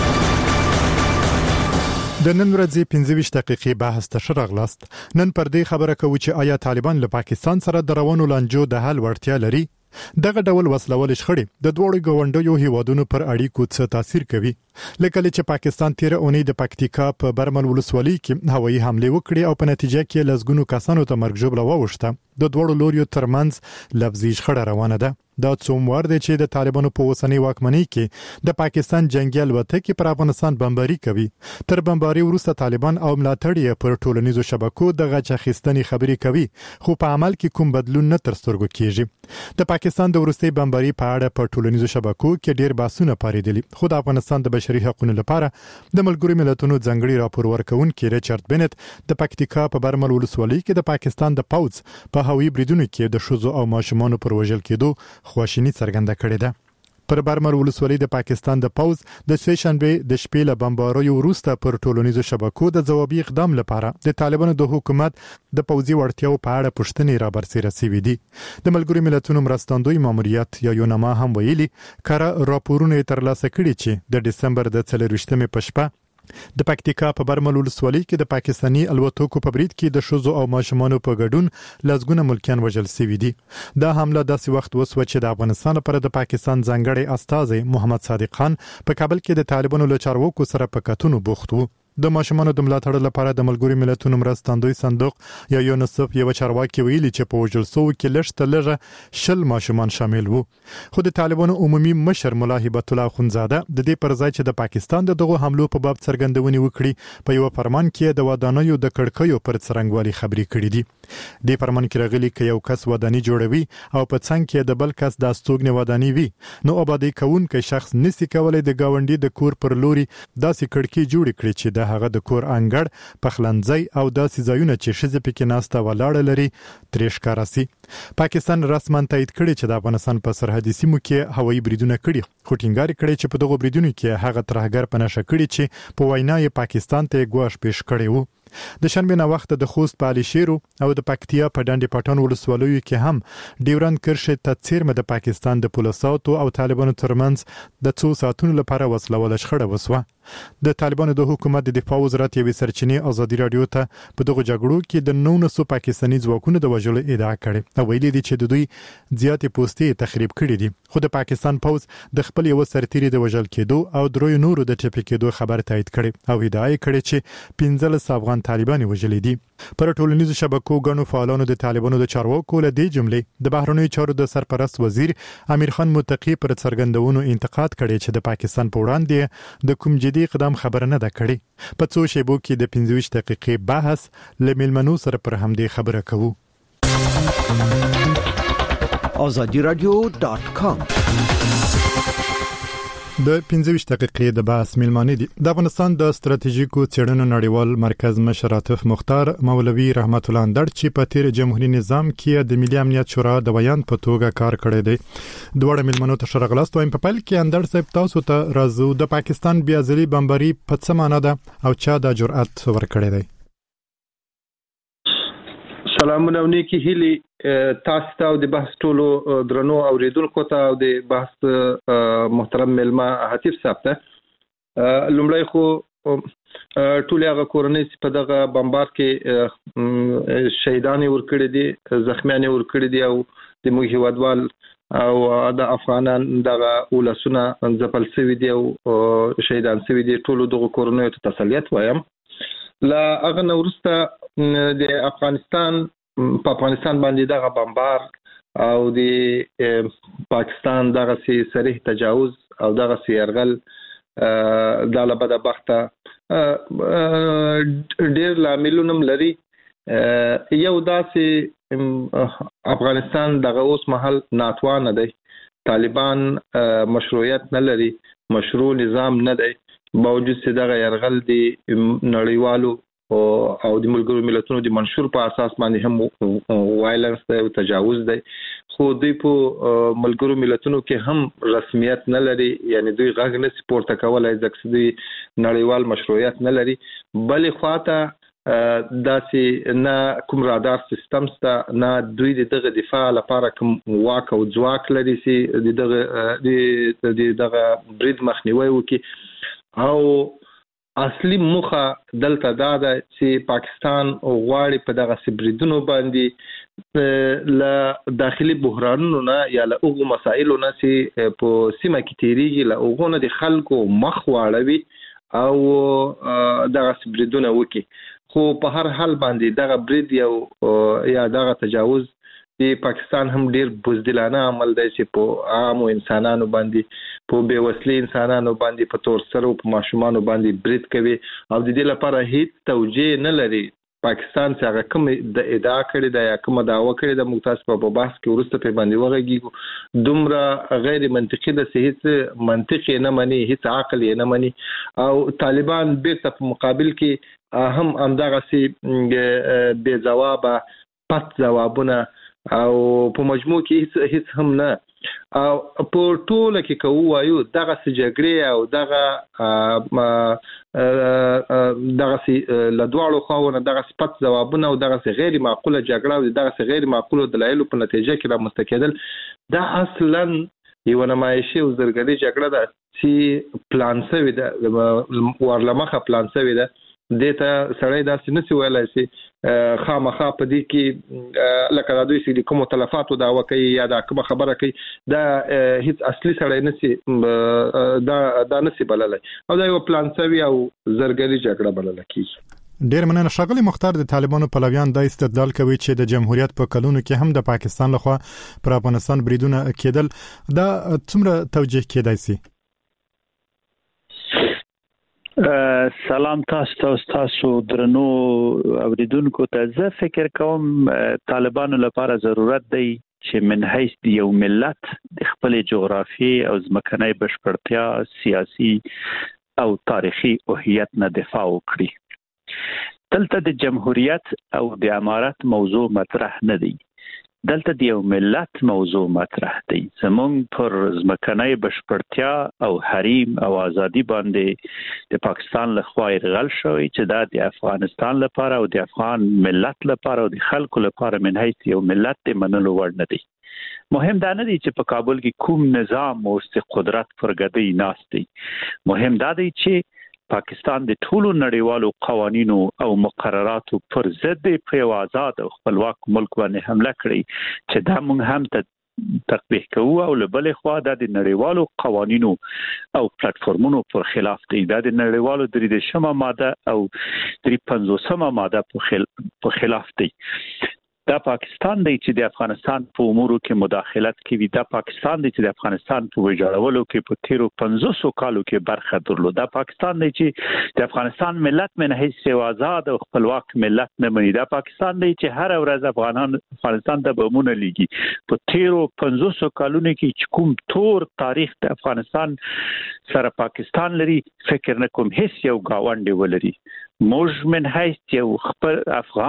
د نن ورځې 15 دقیقې بحث ته شرغلاست. نن پر دې خبره کوو چې آیا طالبان له پاکستان سره د روانو لانجو د حل وړتیا لري؟ دغه ډول وسلوال شخړې د دوړو غونډیو هیوادونو پر اړیکو څه تاثیر کوي؟ لکه چې پاکستان تیر اونۍ د پکتیکا په برمل ولسوالۍ کې هوایي حمله وکړه او په نتیجه کې لزګونو کسانو ته مرګ ژوبله ووشته. د دوړو لوریو ترمنځ لفظي شخړه روانه ده. دا څومره دی چې د طالبانو په اوسنۍ واکمنۍ کې د پاکستان جنگي الوتکې پر افغانستان بمباري کوي. تر بمباري وروسته طالبان او ملاتړي پر ټولنیزو شبکو د غچ اخیستنې خبرې کوي، خو په عمل کې کوم بدلون نه تر سترګو کیږي. د پاکستان د وروستي بمباري په اړه په ټولنیزو شبکو کې ډیر بحثونه پاریدلي، خو د افغانستان د بشري حقوقو لپاره د ملګرو ملتونو ځانګړي راپور ورکونکي ریچارډ بنت د پکتیکا په برمل ولسوالۍ کې د پاکستان د پوځ په هوایي بریدونو کې د ښځو او ماشومانو پر وژل کېدو خواشیني څرګنده کړې ده. پر برمل ولسوالۍ د پاکستان د پوځ د سې شنبه د شپې له بمباریو وروسته پر ټولنیزو شبکو د ځوابي اقدام لپاره د طالبانو د حکومت د پوځي وړتیاو په اړه پوښتنې را برسېره شوې دي. د ملګرو ملتونو مرستندوی ماموریت یا یونما هم ویلي کړه راپورونه ترلاسه کړي چې د دسمبر د 24مې په شپه د پکتیکا په برمل ولسوالۍ کې د پاکستاني الوتکو په برید کې د ښځو او ماشومانو په ګډون لسګونه ملکیان وژل شوي دي. دا حمله داسې وخت وسوه چې د افغانستان لپاره د پاکستان ځانګړی استازی محمد صادق خان په کابل کې د طالبانو له چارواکو سره په کتنو بوخت وو. د ماشومانو د ملاتړ لپاره د ملګرو ملتونو مرستندوی صندوق یا یونیسف یو چارواکي ویلي چې په وژل شوو کې لږ تر لږه 10 ماشومان شامل وو. خو د طالبانو عمومي مشر ملا هبت الله اخونزاده د دې پر ځای چې د پاکستان د دغه حملو په باب څرګندونې وکړي، په یو فرمان کې د ودانیو د کړکیو پر څرنګوالي خبرې کړې دي. د فرمان کې راغلي چې یو کس ودانی جوړوي او په څنګ کې د بل کس د استوګنې ودانی وي، نو آبادی کوونکی شخص نسی کولای د گاونډي د کور پر لوري داسې کړکۍ جوړ کړي چې د هغه د کور انګړ پخلنځي او داسې ځایونه چې ښځې پکې ناسته ولاړه لري ترې ښکاره سي. پاکستان رسما تایید کړي چې د افغانستان په سرحدي سیمو کې هوایي بریدونه کړي، خو ټینګار کړي چې په دغه بریدونو کې هغه ترهګر په نشه کړي چې په وینا یې پاکستان ته ګواښ پیښ کړی وو. د شنبه نه وخت د خوست په علي شیرو او د پکتیا په ډنډ پټان ولسوالیو کې هم ډیورند کرښې ته څیرمه د پاکستان د پولیسو او طالبانو ترمنځ د 2 ساعتونو لپاره وسله وال شخړه وسوه. د طالبانو د حکومت د دفاع وزارت یوې سرچینې ازادي رادیو ته په دغه جګړو کې د 900 پاکستاني ځواکونو د وژلو ادعا کړې او ویلي دي چې د دوی زیاتې پوستې تخریب کړې دي، خو د پاکستان پوځ د خپل یو سرتیري د وژل کېدو او دروي نورو د ټپي کېدو خبر تایید کړي او ادعا کړې چې 15 افغان طالبان وژلي دي. پر ټولنیزو شبکو غنو فعالانو د طالبانو د چارواکو له دې جملې د بهرنیو چارو د سرپرست وزیر امیر خان متقی پر څرګندونو انتقاد کړي چې د پاکستان په وړاندې د کوم جدي اقدام خبره نه ده کړې. په څو شیبو کې د 25 دقیقې بحث له میلمنو سره پر همدې خبره کوو. azadiradio.com د 25 دقیقې د بحث میلمانه دي د افغانستان د ستراتیژیکو څېړنو نړیوال مرکز مشر عاطف مختار مولوی رحمت الله اندړ چې په تیر جمهوریت نظام کې د ملي امنیت شورا د بیان په توګه کار کړی دی. دوړ میلمنو ته شرغلاست وایم په پل کې اندړ صاحب تاسو ته راځو د پاکستان بیا ځلي بمباري په څه معنی ده او چا د جرأت ورکړی دی؟ سلامونه ونیکی هیلی تاسو ته د بحث ټولو درنو اوریدونکو ته او د بحث محترم ملما عاطف صاحب ته لومړی خو ټول هغه کورنۍ چې په دغه بمبار کې شهیدان ورکړي دي، زخمیان ورکړي دي او د موږ هیوادوال او د افغانان دغه ولسونه ځپل شوي دي او شهیدان شوي دي، ټولو دغه کورنۍ ته تسلیت وایم. لا هغه نو وروسته د افغانستان باندې دغه بمبار او د پاکستان دغه صریح تجاوز او دغه يرغل د لبد بخته ډیر لاملونه لري. یو داسې افغانستان دغه اوس محل ناتوانه دی، طالبان مشروعیت نه لري، مشروع نظام نه دی، باوجود چې دغه يرغل دی نړیوالو او د ملګرو ملتونو د منشور په اساس باندې هم وایلنس دی او تجاوز دی، خو دوی په ملګرو ملتونو کې هم رسمیت نه لري، یعنی دوی غږ نه سپورت کولای ځکه دوی نړیوال مشروعیت نه لري. بلې خواته داسې نه کوم رادار سیستم سته، نه دوی دغه دفاع لپاره کوم واک او ځواک لري چې دغه برید مخنیوي وکړي. او اصلي موخه دلته دا ده چې پاکستان غواړي په دغه سبریدونو باندې له داخلي بحرانونو نه یا له اوغو مسایلو نه چې په سیمه کې تیریږي له اوغو نه د خلکو مخ واړوي او دغه سبریدونه وکړي. خو په هر حال باندې دغه برید یا دغه تجاوز د پاکستان هم ډیر بزدلانه عمل دی چې په عام انسانانو باندې په بیوسلي انسانانو باندې په تور سره او په ماشومان باندې برید کوي او د دې لپاره هیڅ توجیه نه لري. پاکستان چې هغه کوم د ادعا کړی دا یا کوم دعوه کړی د مختص په بحث کې ورسته په باندې وغږیږي دومره غیر منطقي د هیڅ منطق نه مني هیڅ عقل نه مني او طالبان بیرته په مقابل کې هم همدغه سي بے جواب پټ جوابونه او په مجموع کې هیڅ هم نه او په ټوله کې کوو دغه سجګړې او دغه سي لدواړو خواونه دغه سپت جوابونه او دغه غیر معقوله جګړه او دغه غیر معقوله دلایل په نتیجه کې را مستکیدل دا اصلا یو نمایشي او زرګري جګړه ده چې پلان شوی ده ورلمخه پلان شوی ده دته سړی داسې نسی ویلای شي خامخا په دې کې لکه د دوی سړي کوم تلفات او دا وکي یا دا کوم خبره کوي دا هیڅ اصلي سړی نسی دا نسی بللای او دا یو پلان شوی او زرګري جګړه بلل کیږي. ډیر مننه ښاغلی مختار. د طالبانو پلویان دا استدلال کوي چې د جمهوریت په کلونو کې هم د پاکستان لخوا پر افغانستان بریدونه کېدل دا څومره توجیه کېدای شي؟ سلام تاسو درنو اوریدونکو ته. زه فکر کوم طالبانو لپاره ضرورت دی چې من حیث د یو ملت د خپل جغرافي او ځمکنۍ بشپړتیا سیاسي او تاریخي هویت نه دفاع وکړي. دلته د جمهوریت او د امارت موضوع مطرح نه دی، دلته د یو ملت موضوع مطرح دی. زمونږ پر ځمکنۍ بشپړتیا او حریم او ازادي باندې د پاکستان لخوا یرغل شوی چې دا د افغانستان لپاره او د افغان ملت لپاره او د خلکو لپاره من حیث یو ملت د منلو وړ نه دی. مهم دا نه دی چې په کابل کې کوم نظام او قدرت پر ګدۍ ناست دی. مهم دا دی چې پاکستان د ټولو نړیوالو قوانینو او مقرراتو پر ضد په یو آزاد او خپلواک ملک باندې حمله کړې چې دا موږ هم تطبیق کوو او له بلې خوا دا د نړیوالو قوانینو او پلیټفارمونو پر خلاف دی. دا د نړیوالو 33 ماده او 53 ماده په خلاف دی. دا پاکستان دی چې د افغانستان په امورو کې مداخلت کوي. دا پاکستان دی چې د افغانستان په ویجاړولو کې په تیرو 500 کالو کې برخه درلوده. دا پاکستان دی چې د افغانستان ملت من حیث یو آزاد او خپلواک ملت نه مني. دا پاکستان دی چې هر ورځ افغانستان ته بمونه لګي. په تیرو 500 کالونو کې کوم تور تاریخ د افغانستان سره پاکستان لري فکر نه کوم هیڅ یو گاونډي ولري. موږ من حیث یو خپل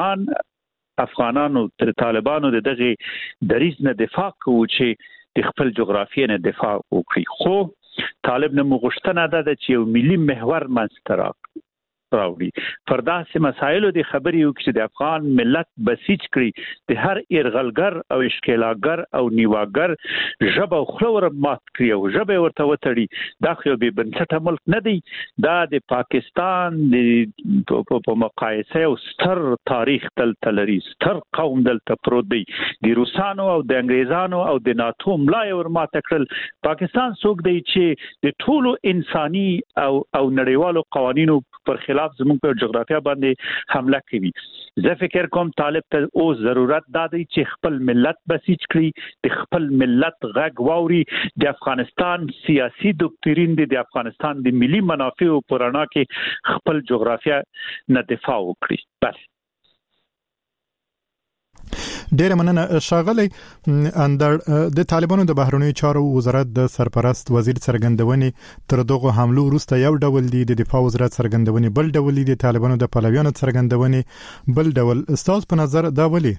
افغانانو تر طالبانو دغه دریځ نه دفاع کوو چې د خپل جغرافیې نه دفاع وکړي. خو طالب نه مغشتنه ده چې یو ملي محور منځته راوړي پر داسې مسایلو د خبرې وکړي چې د افغان ملت بسیج کړي د هر ارغلګر او اشکالاګر او نیواګر ژبه او خوله مات کړي او ژبه ورته وتړي. دا خو به بنسټه ملک نه دی. دا د پاکستان په مقایسه او ستر تاریخ دلته لري. ستر قوم دلته پروت دی. د روسانو او د انګریزانو او د ناتو ملای ور ماته کړل. پاکستان څوک دی چې د ټولو انساني او نړیوالو قوانینو پر خلاف زموږ په جغرافیه باندې حمله کوي. زه فکر کوم طالب ته او ضرورت دا دی چې خپل ملت بسیج کړي، د خپل ملت غږ واوري. د افغانستان سیاسي دوکترین د افغانستان د ملي منافعو پر اړه کې خپل جغرافیه نه دفاع وکړي. بس ډیر مننه ښاغلی اندر. د طالبانو د بهرنیو چارو وزارت د سرپرست وزیر څرګندونې تر دغه حمله وروسته یو ډول دی، د دفاع وزارت څرګندونې بل ډول دی، د طالبانو د پلویانو څرګندونې بل ډول. ستاسو په نظر دا ولې؟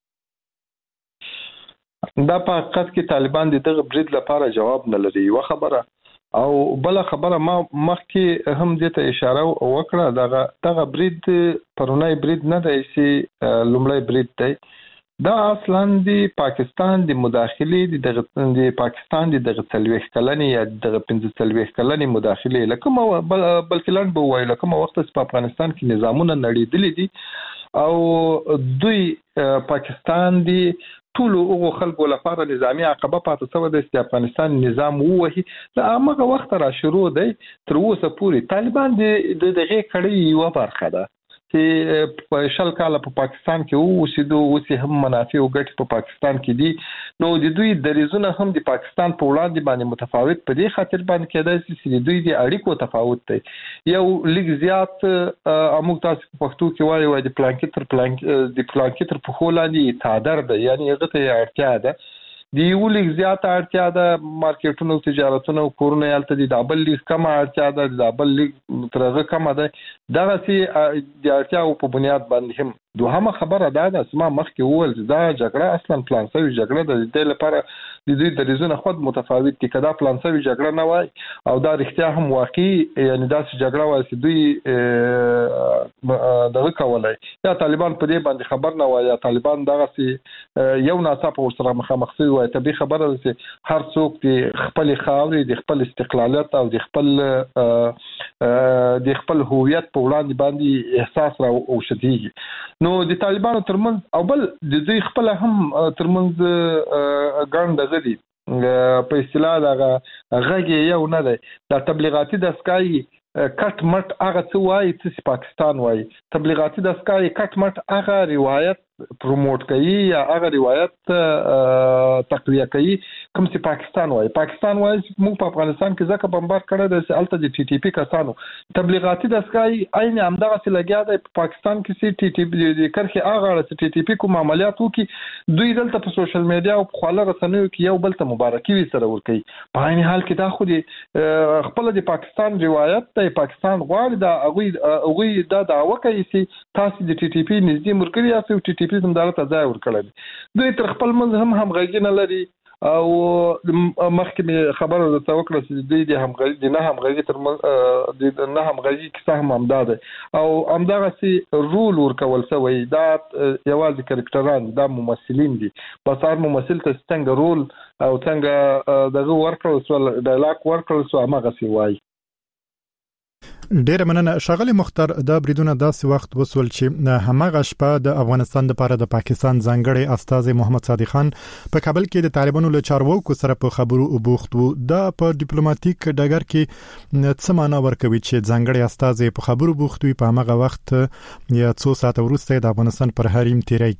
دا په حقیقت کې طالبان دغه برید لپاره جواب نه لري. یو خبره او بل خبره ما مخکې هم دې ته اشاره وکړه. دغه برید پرونی برید نه دی چې لومړی برید دی. دا اصلا د پاکستان د مداخله د پاکستان د تلويخ کلنی یا د 15 کلنی مداخله لکه بلکې لاند به وایي لکه وخت په افغانستان کې نظامونه نړیدلې دي او دوی پاکستان دی ټولو هغه خلکو لپاره نظامی عقبه پاتې شوی دی چې افغانستان نظام ووهي. دا هغه وخت را شروع دی تر اوسه پورې طالبان د دغه کړي یو برخه ده. چې په شل کال په پاکستان کې اوسېدو اوس هم منافع او ګټې په پاکستان کې دي نو د دوی دریزونه هم د پاکستان په وړاندې باندې متفاوت په دې خاطر باندې کېدای شي چې دوی د اړیکو تفاوت دی یو لیک زیات اموږ تاسو په پښتو کې وایو د پلانکې تر پخو لاندې تادر ده یعنی هغه ته اړتیا ده د یو لیک زیات اړتیا ده مارکیټونو تجارتونو کورونه یالته د دابل لیک کم اړتیا ده د دابل لیک ترغه کم ده دغه سي د اړتیا په بنیاد باندې هم دوهمه خبره ده اسما مخکې وول دا جګړه اصلا پلان شوی جګړه د دې لپاره د دوی د ریزونه خود متفاوت دي کدا پلان شوی جګړه نه وای او دا رښتیا هم واقعي یعنی دا جګړه وای چې دوی دغه کولای یا طالبان په دې باندې خبر نه وای یا طالبان دغه سي یو ناڅاپه ورسره مخامخ شوی وای ته به خبره ده چې هر څوک د خپل خاورې د خپل استقلالیت او د خپل هویت په وړاندې باندې احساس را او شديږي نو د طالبانو ترمنځ او بل د دوی خپل هم ترمنځ ګڼ دغه دي په اصطلاح دغه غږی یو نه دی د تبلیغاتي دستګاه کټ مټ هغه څه وایي چې پاکستان وایي تبلیغاتي دستګاه کټ مټ هغه روایت پروموټ کوي یا هغه روایت تقویه کوي کوم چې پاکستان وایي موږ په افغانستان کې ځکه بمبار کړی د الته د ټي ټي پی کسانو تبلیغاتي دستګاه عین همدغه څه لګیا دی په پاکستان کې چې ټي ټي پی د کرخه هغه چې ټي ټي پی کوم عملیات وکي دوی دلته په سوشل میډیا او په خاله رسنیو کې یو بل ته مبارکي وي سره ورکي په عین حال کې دا خو د خپل د پاکستان روایت دی پاکستان غواړي دا هغه دا دعوه کوي چې تاسو د ټي ټي پی نږدې مرګري یاست ټي ټي پی زم دغه ځای ورکړل دوی تر خپل منځ هم غږی نه لري او مخکې خبره د توکل چې دوی د همغږي د نه همغږي تر د نه همغږي کیسه هم امداد او امدغه سي رول ورکول سوی دا یوازې کرکټران دا ممثلین دي بس هر ممثل ته څنګه رول او څنګه دغه ورکړل سو ډایلاګ ورکړل سو هغه سی وای ډیره مننه ښاغلی مختار دا بریدونه داسې وخت وسول چې همغه شپه د افغانستان لپاره د پاکستان ځانګړي استاذ محمد صادق خان په کابل کې د طالبانو له چارواکو سره په خبرو وبوخت وو دا په ډیپلوماټیک ډګر کې څه معنا ورکوي چې ځانګړي استاذ په خبرو بوخت وي په هغه وخت یا څو ساعت وروسته د افغانستان پر حریم تیری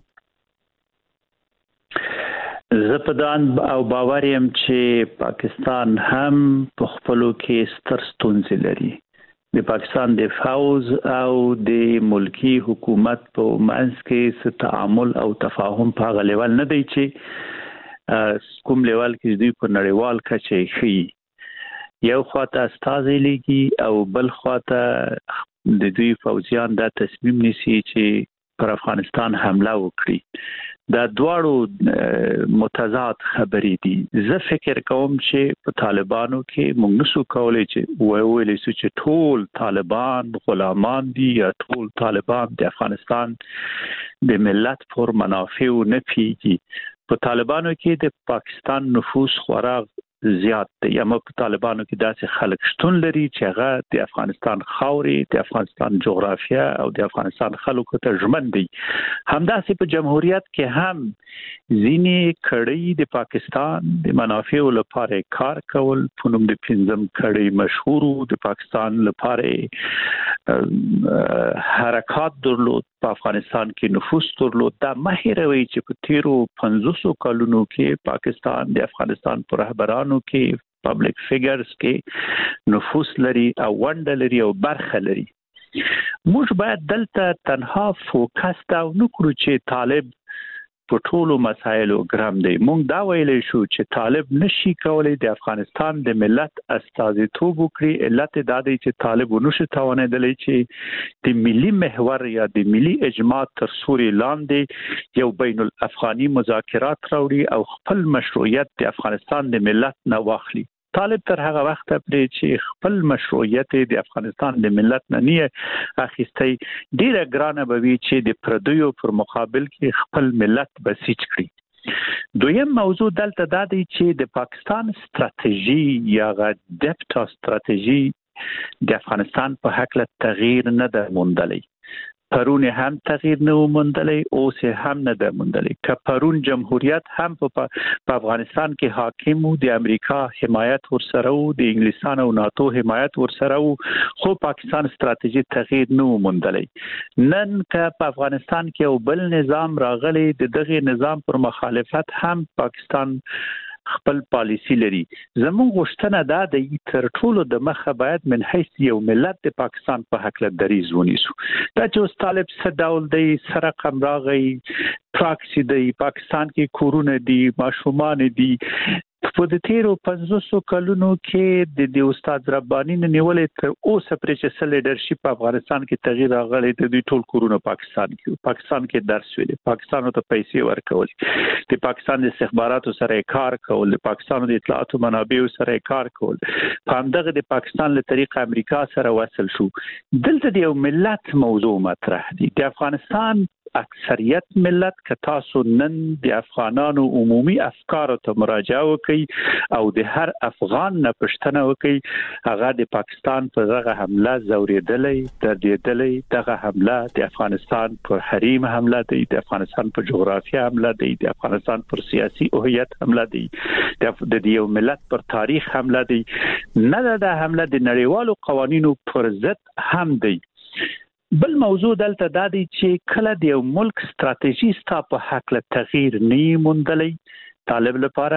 کیږي زه په دان او باور يم چې پاکستان هم په خپلو کې ستر ستونزې لري د پاکستان د فوز او د ملکی حکومت په منځ کې څه تعامل او تفاهم په هغه لیول نه دی چې کوم لیول کې دوی په نړیوال کچه شي یو خواته استازي لګي او بل خواته د دوی فوجیان دا تصمیم نیسي چې پر افغانستان حمله وکړي دا دواړو متضاد خبرې دي زه فکر کوم چې په طالبانو کې موږ نشو کولای چې وایو چې ټول طالبان غلامان دي یا ټول طالبان د افغانستان د ملت پر منافع نه پیږي په طالبانو کې د پاکستان نفوس خورا زیات دی یا په طالبانو کې داسې خلک شتون لري چې هغه د افغانستان خاورې د افغانستان جغرافیه او د افغانستان خلکو ته ژمن دي همداسې په جمهوریت کې هم ځینې کړي د پاکستان د منافعو لپاره کار کول په نوم د پنځم کړي مشهور د پاکستان لپاره حرکات درلود په افغانستان کې نفوذ درلود دا مهیروي چې په تیرو 500 کلونو کې پاکستان د افغانستان پر رهبرانو کې پبلک فیګرز کې نفوذ لري او ونډه لري او برخه لري موږ باید دلته تنها فوکس دا نکړو چې طالب په ټولو مسایلو ګرام دی مونږ دا ویلې شو چې طالب نشي کولای د افغانستان د ملت استازیتوب وکړي علت دا دی چې طالب ونشي توانېدلی چې د ملي محور یا د ملي اجماع تر سوري لاندې یو بین الافغاني مذاکرات راوړي او خپل مشروعیت د افغانستان د ملت نه واخلي طالب تر هغه وخت پرې چې خپل مشروعیت د افغانستان د ملت نه نه اخیستي ډیره ګرانه بوي چې د پردیو پر مقابل کې خپل ملت بسیج کړي دویم موضوع دلته دا دی چې د پاکستان ستراتیژي یا ډیپټا ستراتیژي د افغانستان په حق له تغییر نه ده موندلې پرون هم تغییر نه ومندلی، اوس هم نه ده مندلی. که پرون جمهوریت هم په افغانستان کې حاکم وو، د امریکا حمایت ورسره وو، د انګلیسانو او ناتو حمایت ورسره وو، خو پاکستان ستراتیژي تغییر نه ومندلی. نن که په افغانستان کې یو بل نظام راغلی، د دغه نظام پر مخالفت هم پاکستان خپل پالیسی لري. زموږ غوښتنه دا د تر ټولو د مخه باید من حیث یو ملت د پاکستان په حق له دریز ونیسو. دا چې اوس طالب څه ډول دی، سره رقم راغی، پراکسی دی، پاکستان کې کورونه دي، ماشومان دي. په د تیرو 500 کلونو کې د استاد رباني نیولې تر اوسه پرې چې سل لیډرشپ په افغانستان کې تغییر راغلی، د دوی ټول کورونه پاکستان کې درس ویل، پاکستان ته پیسې ورکول، د پاکستان د استخباراتو سره کار کول، د پاکستان د اطلاعاتو منابعو سره کار کول، په همدغه د پاکستان له طریق امریکا سره وصل شو. دلته د یو ملت موضوع مطرح دي. د افغانستان اکثریت ملت که تاسو نن د افغانانو عمومي افکارو ته مراجعه وکړئ او د هر افغان نه پوښتنه وکړئ، هغه د پاکستان په دغه حمله زوریدلې، دردېدلې. دغه حمله د افغانستان پر حریم حمله دی، د افغانستان پر جغرافیه حمله دی، د افغانستان پر سیاسي هویت حمله دی، د یو ملت پر تاریخ حمله دی. نه د حمله د نړیوالو قوانینو پر ضد هم دی. بل موضوع دلته دا دی چې کله د یو ملک ستراتیژي ستا په حق له تغییر نه موندلی، طالب لپاره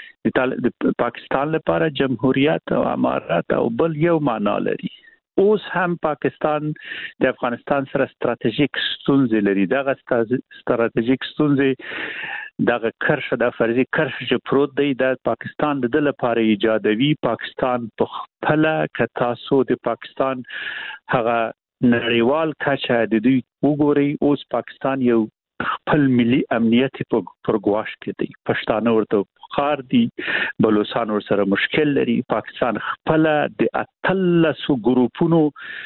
د پاکستان لپاره جمهوریت او امارات او بل یو معنا لري. اوس هم پاکستان د افغانستان سره ستراتیژیک ستونزې لري. دغه ستراتیژیک ستونزې دغه کرښه د فرضي کرښه چې پروت دی د پاکستان د لپاره ایجادوي. پاکستان په خپل که تاسو د پاکستان هغه نړیوال کچه د دوی وګوري، اوس پاکستان یو خپل ملي امنیت پر ګواښ کې دی. پښتانه ورته خار دي، بلوچستان ورسره مشکل لري. پاکستان خپل د 13 ګروپونو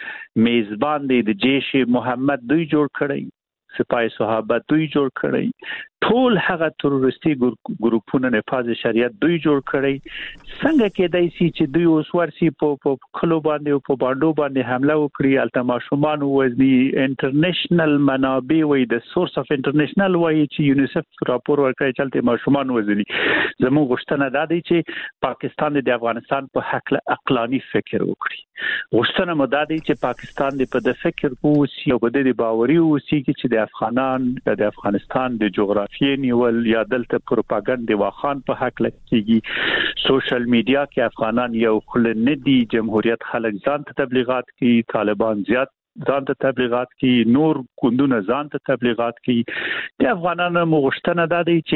میزبان دی، د جیش محمد دوی جوړ کړی، سپاه صحابه دوی جوړ کړی، ټول هغه تروریستي ګروپونه نفاذ شریعت دوی جوړ کړی. څنګه کېدای شي چې دوی اوس ورسي په کلو باندې او په باندو باندې حمله وکړي؟ الته ماشومان وزني انټرنیشنل منابع وي، د سورس اف انټرنیشنل وایي چې یونیسف راپور ورکړي چې الته ماشومان وزني. زموږ غوښتنه دا دی چې پاکستان د افغانستان په حق له عقلاني فکر وکړي. غوښتنه مو دا دی چې پاکستان د په فکر ووسی او په دې باوري ووسی چې د افغانان د افغانستان د جغرافیې نیول یا دلته پروپاګاندا واخان په حق لکېږي. سوشل میډیا کې افغانان یو خل نه دي، جمهوریت خلک ځان ته تبلیغات کوي، طالبان زیات ځان ته تبلیغات کوي، نور ګوندونه ځان ته تبلیغات کوي. د افغانانو مغشتنه دا دی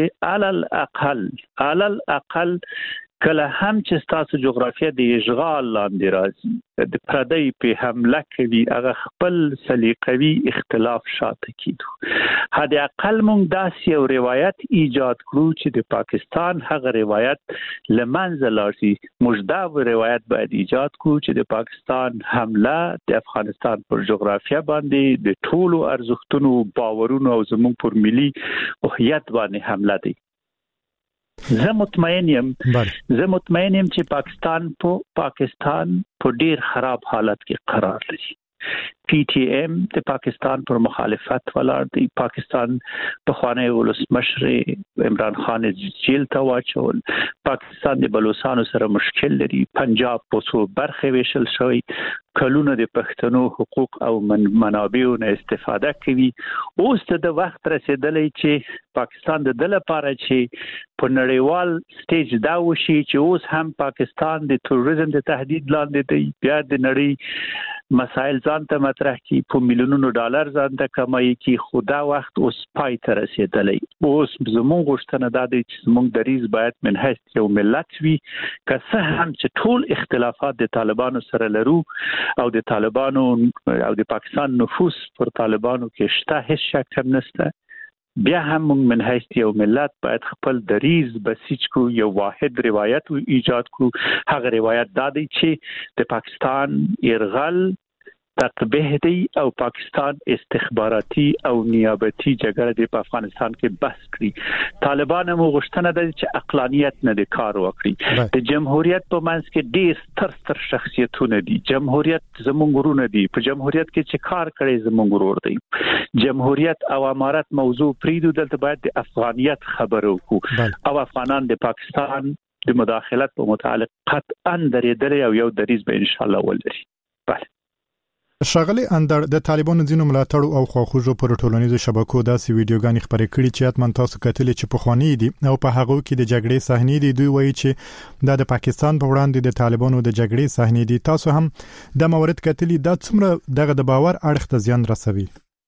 چې علل اقل کله هم چې تاسو جغرافیه د اشغال لاندې راځي، د پردی په حمله کوي، هغه خپل سلیقوي اختلاف شاته کیدو. هدا اقل مونږ داسې یو روایت ایجاد کړو چې د پاکستان هغه روایت لمنځه لاړ شي. موږ دا روایت باید ایجاد کړو چې د پاکستان حمله د افغانستان پر جغرافیه باندې د ټولو ارزښتونو، باورونو او زموږ پر ملي هویت باندې حمله دی. زه مطمئن یم چې پاکستان په ډیر خراب حالت کې قرار لري. پی ټی ایم د پاکستان پر مخالفت ولاړ دی. پاکستان په خوانی ولسمشر عمران خان جیل ته واچول. پاکستان د بلوچستان سره مشکل لري. پنجاب په څو برخې ویشل شوی. کلونه د پښتنو حقوق او منابعو نه استفاده کوي. اوس د وخت رسیدلی چې پاکستان د لپاره چې په نړیوال سټیج دا وشي چې اوس هم پاکستان د تروریزم د تهدید لاندې دی. بیا د نړۍ مسائل ځان ته مطرح کی، په میلیونونو ډالر ځان ته کمایي کی. خدا وخت اوس پای ته رسیدلی. اوس زموږ غوښتنه دا دی چې زموږ دریز باید من حیث یو ملت وي، که څه هم چې ټول اختلافات د طالبانو سره لرو او د طالبانو او د پاکستان نفوذ پر طالبانو کې شته، هیڅ شک هم نشته. بیا هم موږ من حیث یو ملت باید خپل دریز بسیج کو، یو واحد روایت ایجاد کو. هغه روایت دا دی چې د پاکستان يرغل تقبیح دی او پاکستان استخباراتي او نیابتي جګړه د افغانستان کې بس کړی. طالبان هم غوښتنه ده چې عقلانیت نه د کار وکړي. د جمهوریت په منځ کې ډېر ستر شخصیتونه دي. جمهوریت زموږ ورونه دي. په جمهوریت کې چې کار کړي زموږ ورور دی. جمهوریت او امارت موضوع پریدو دلته باید د افغانیت خبرو وکړو او افغانان د پاکستان د مداخلت په متعلق قطعا درېدل او یو دریز به ان شاء الله ولري. بله ښاغلي اندر د طالبانو ځینو ملاتړو او خواخوږو پر ټولنیزو شبکو داسې ویډیوګانې خپرې کړي چې اتمن تاسو کتلې چې پخوانی دي او په هغه کې د جګړې صحنې دي. دوی وایي چې د پاکستان په وړاندې د طالبانو د جګړې صحنې دي. تاسو هم د مورد کتلې دا څومره دغه د باور اړخ ته زیان رسوي؟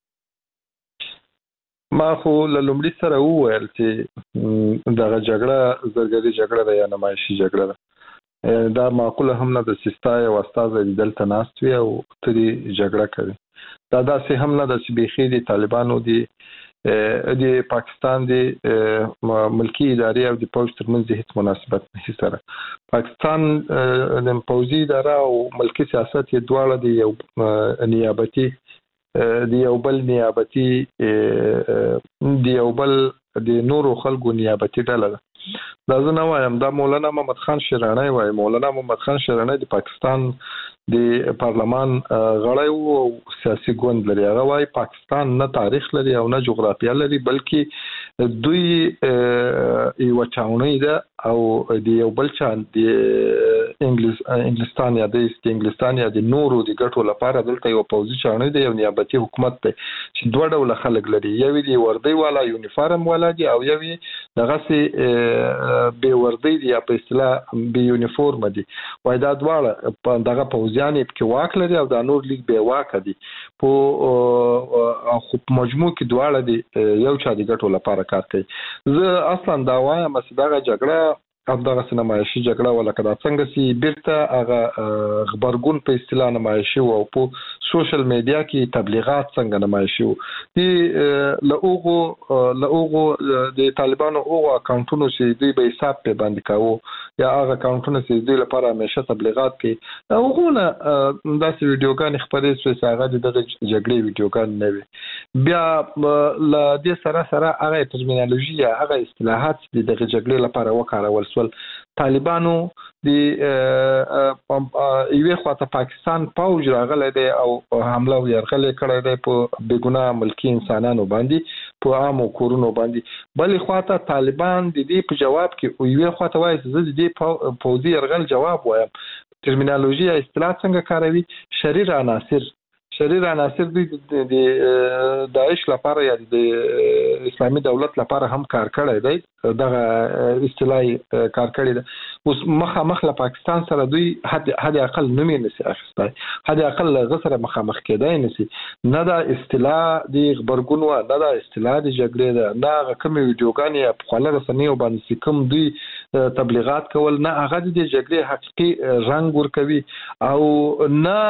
ما خو لومړی سره وویل چې دغه جګړه زرګري جګړه ده یا نمایشي جګړه ده. دا معقوله هم نه د سیستای او استاد دلته ناست وي او ترې جګړه کوي. دا داسې هم نه د سبيخي دي طالبانو دي د پاکستان دي ملکی ادارې او د پولیس ترمنځ هیڅ مناسبت نه سره. پاکستان د پولیسي اداره او ملکی سیاست یې دواړه دي یو نیابتي دی یو بل نیابتي دی یو بل د نورو خلکو نیابتي ډله ده. دا زه نه وایم، دا مولانا محمد خان شیرانی وایي. مولانا محمد خان شیرانی د پاکستان د پارلمان غړی وو او سیاسي ګوند لري. هغه وایي پاکستان نه تاریخ لري او نه جغرافیه لري، بلکې دوی یو چاونی ده او د یو بل چا د انګلستان یا د انګلستان یا د نورو د ګټو لپاره دلته یو پوځي چاونی ده، یو نیابتي حکومت ده چې دوه ډول خلک لري. یو دی وردی والا یونیفارم والا دی او یو دغه سي به وردی دی په اصطلاح به یونیفورم دی. وای دا دواړه په دغه پوځیان په واک لري او د نور لیگ به واک دي. په خو مجموع کې دواړه دی یو چا د ګټو لپاره کار کوي. زه اصلا دا وایم چې دغه جګړه دغه نمایشي جګړه ولکه دا څنګه سي بیرته هغه خبرګون په اصطلاح نمایشي او په سوشل میډیا کې تبلیغات څنګه نمایشي دي لهغه د طالبانو او اکاونټونو چې دوی به حساب په باندې کاوه یا هغه اکاونټونه چې دوی لپاره همیشه تبلیغات کوي. هغه داسې ویډیوګان خبرې چې هغه د جګړې ویډیوګان نه وي. بیا ل دې سره هغه ترمینالوژي هغه اصطلاحات چې د جګړې لپاره وکارول طالبانو د یوه خواته پاکستان پوج راغله دی او حمله ورغله کړې ده په بیګناه ملکی انسانانو باندې په عامو کورونو باندې. بل خواته طالبان د دې په جواب کې یوه خواته وایي چې د دې پوځي ورغل جواب وایم. ترمینالوژي اصطلاح څنګه کاروي؟ شریر عناصر د داعش لپاره یا د اسلامي دولت لپاره هم کار کړی دی. دغه اصطلاحي کار کړی دی. اوس مخامخ له پاکستان سره دوی حد اقل نومي نسی اخیستی، حد اقل غسر مخامخ کېدای نسی. نه دا اصطلاح د خبرګون و نه دا اصطلاح د جګړې ده، نه هغه کوم ویډیوګان یا په خپل رسنیو باندې کوم دوی تبلیغات کول، نه هغه د جګړې حقيقي رنگ ورکوي او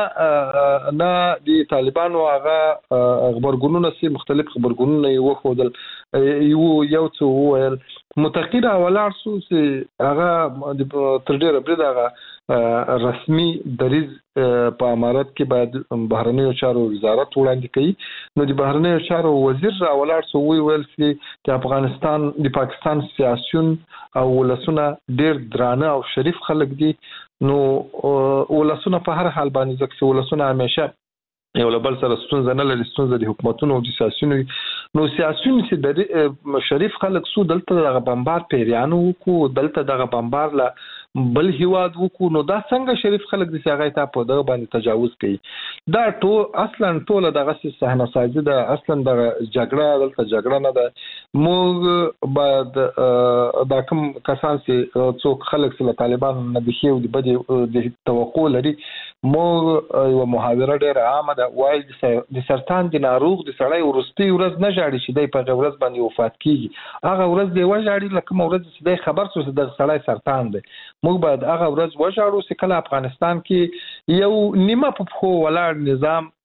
نه د طالبانو هغه خبرګونونه سي مختلف خبرګونونه یو خودل یو څو ویل متقیده ولار سو سي هغه تر ډیره بل هغه رسمي دریز په امارات کې باید بهرنیو چارو وزارت وړاندې کوي. نو د بهرنیو چارو وزیر راولار سو ویل سي چې افغانستان د پاکستان سیاسيون او ولسونه ډیر درانه او شریف خلک دي. نو ولسونه په هر حال باندې ځکه ولسونه همیشه یو لبل سره ستونزه نه لري، ستونزه د حکومتونو او د سیاسيونو. نو سیاسيون چې د شریف خلک سو دلته د بمبار پیریانو کو دلته د بمبار لا بل هیواد وکړو. نو دا څنګه شریف خلک د سیاغې ته په دغه باندې تجاوز کوي؟ دا اصلا ټول دغه صحنه سازي ده. اصلا د جګړه دلته جګړه نه ده. موږ باید دا کوم کسان چې څوک خلک سره طالبان نه دي خو د بده د توقع لري. موږ یو محاوره ډیره عامه ده وایي د سرطان د ناروغ د سړی ورستي ورځ نه جاړي چې د په ورځ باندې وفات کیږي. هغه ورځ دی وژاړي لکه ورځ چې د خبر څه د سړی سرطان دی. موږ باید هغه ورځ وژاړو چې کله افغانستان کې یو نیمه په خو ولاړ نظام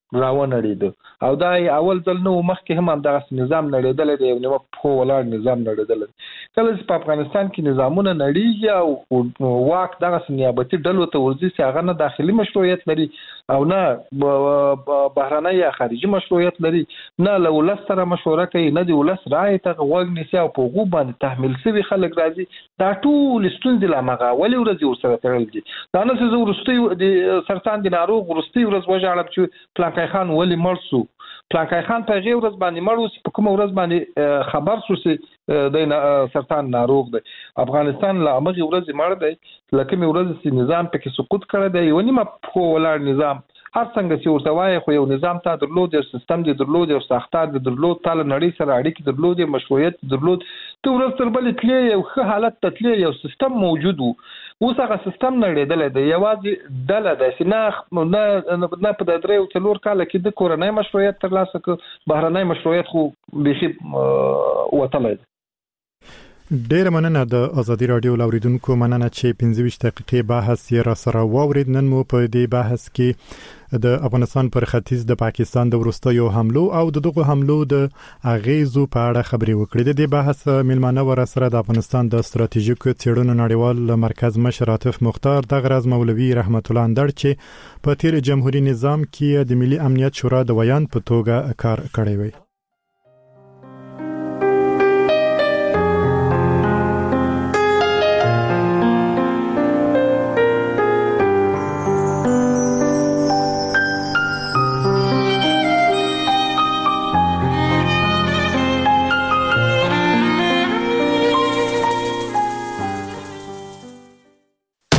راونړېده او دا اول ځل نو مخکې هم دغه نظام نړېدل دی یو نیمه په ولاړ نظام نړېدل کله چې په افغانستان کې نظامونه نړیږي او واک دغه نیابتي ډلو ته ورځي چې هغه نه داخلي مشروعیت لري او نه بهرنی یا خارجي مشروعیت لري نه له ولس سره مشوره کوي نه د ولس رائے ته غوږ نیسي او په غو باندې تحمیل شوی خلک راځي دا ټول ستونزې لا مغه ولې ورځي ورسره تړل دي دا نه چې ورستي د سرطان د ناروغ ورستي ورځ وژاړم چې پلانکای خان ولې مړ شو پلانکای خان په غیر ورځ باندې مړ اوس په کوم ورځ باندې خبر شو چې د سرطان ناروغ دی افغانستان لا هغه ورځ مړ دی لکه مې ورځ چې نظام پکې سقوط کړی دی ونی ما په ولاړ نظام هر څنګه چې ورته وایي خو یو نظام ته درلود یو سیستم دی درلود یو ساختار دی درلود تل نړۍ سره اړیکې درلود مشروعیت درلود ته ورځ تر بلې تلې یو ښه حالت ته تلې یو سیستم موجود وو اوس هغه سیستم نړېدل دی یوازې ډله ده چې نه په درې او څلور کال کې د کورنۍ مشروعیت ترلاسه کړ بهرنۍ مشروعیت خو بيخي وتلی دی ډیر مننه د ازادي رادیو لاوریدونکو مننه چې 15 دقیقې بحث یې را سره واورید نن مو په دې بحث کې د افغانستان پر ختیځ د پاکستان د وروستیو حملو او دغه حملو د اغیزو په اړه خبرې وکړې د دې بحث میلمانه ور سره د افغانستان د ستراتیژیکو څېړنو نړیوال مرکز مشر عاطف مختار د غرض مولوی رحمت الله اندړ چې په تیر جمهوریت نظام کې د ملي امنیت شورا د ویان په توګه کار کړی وي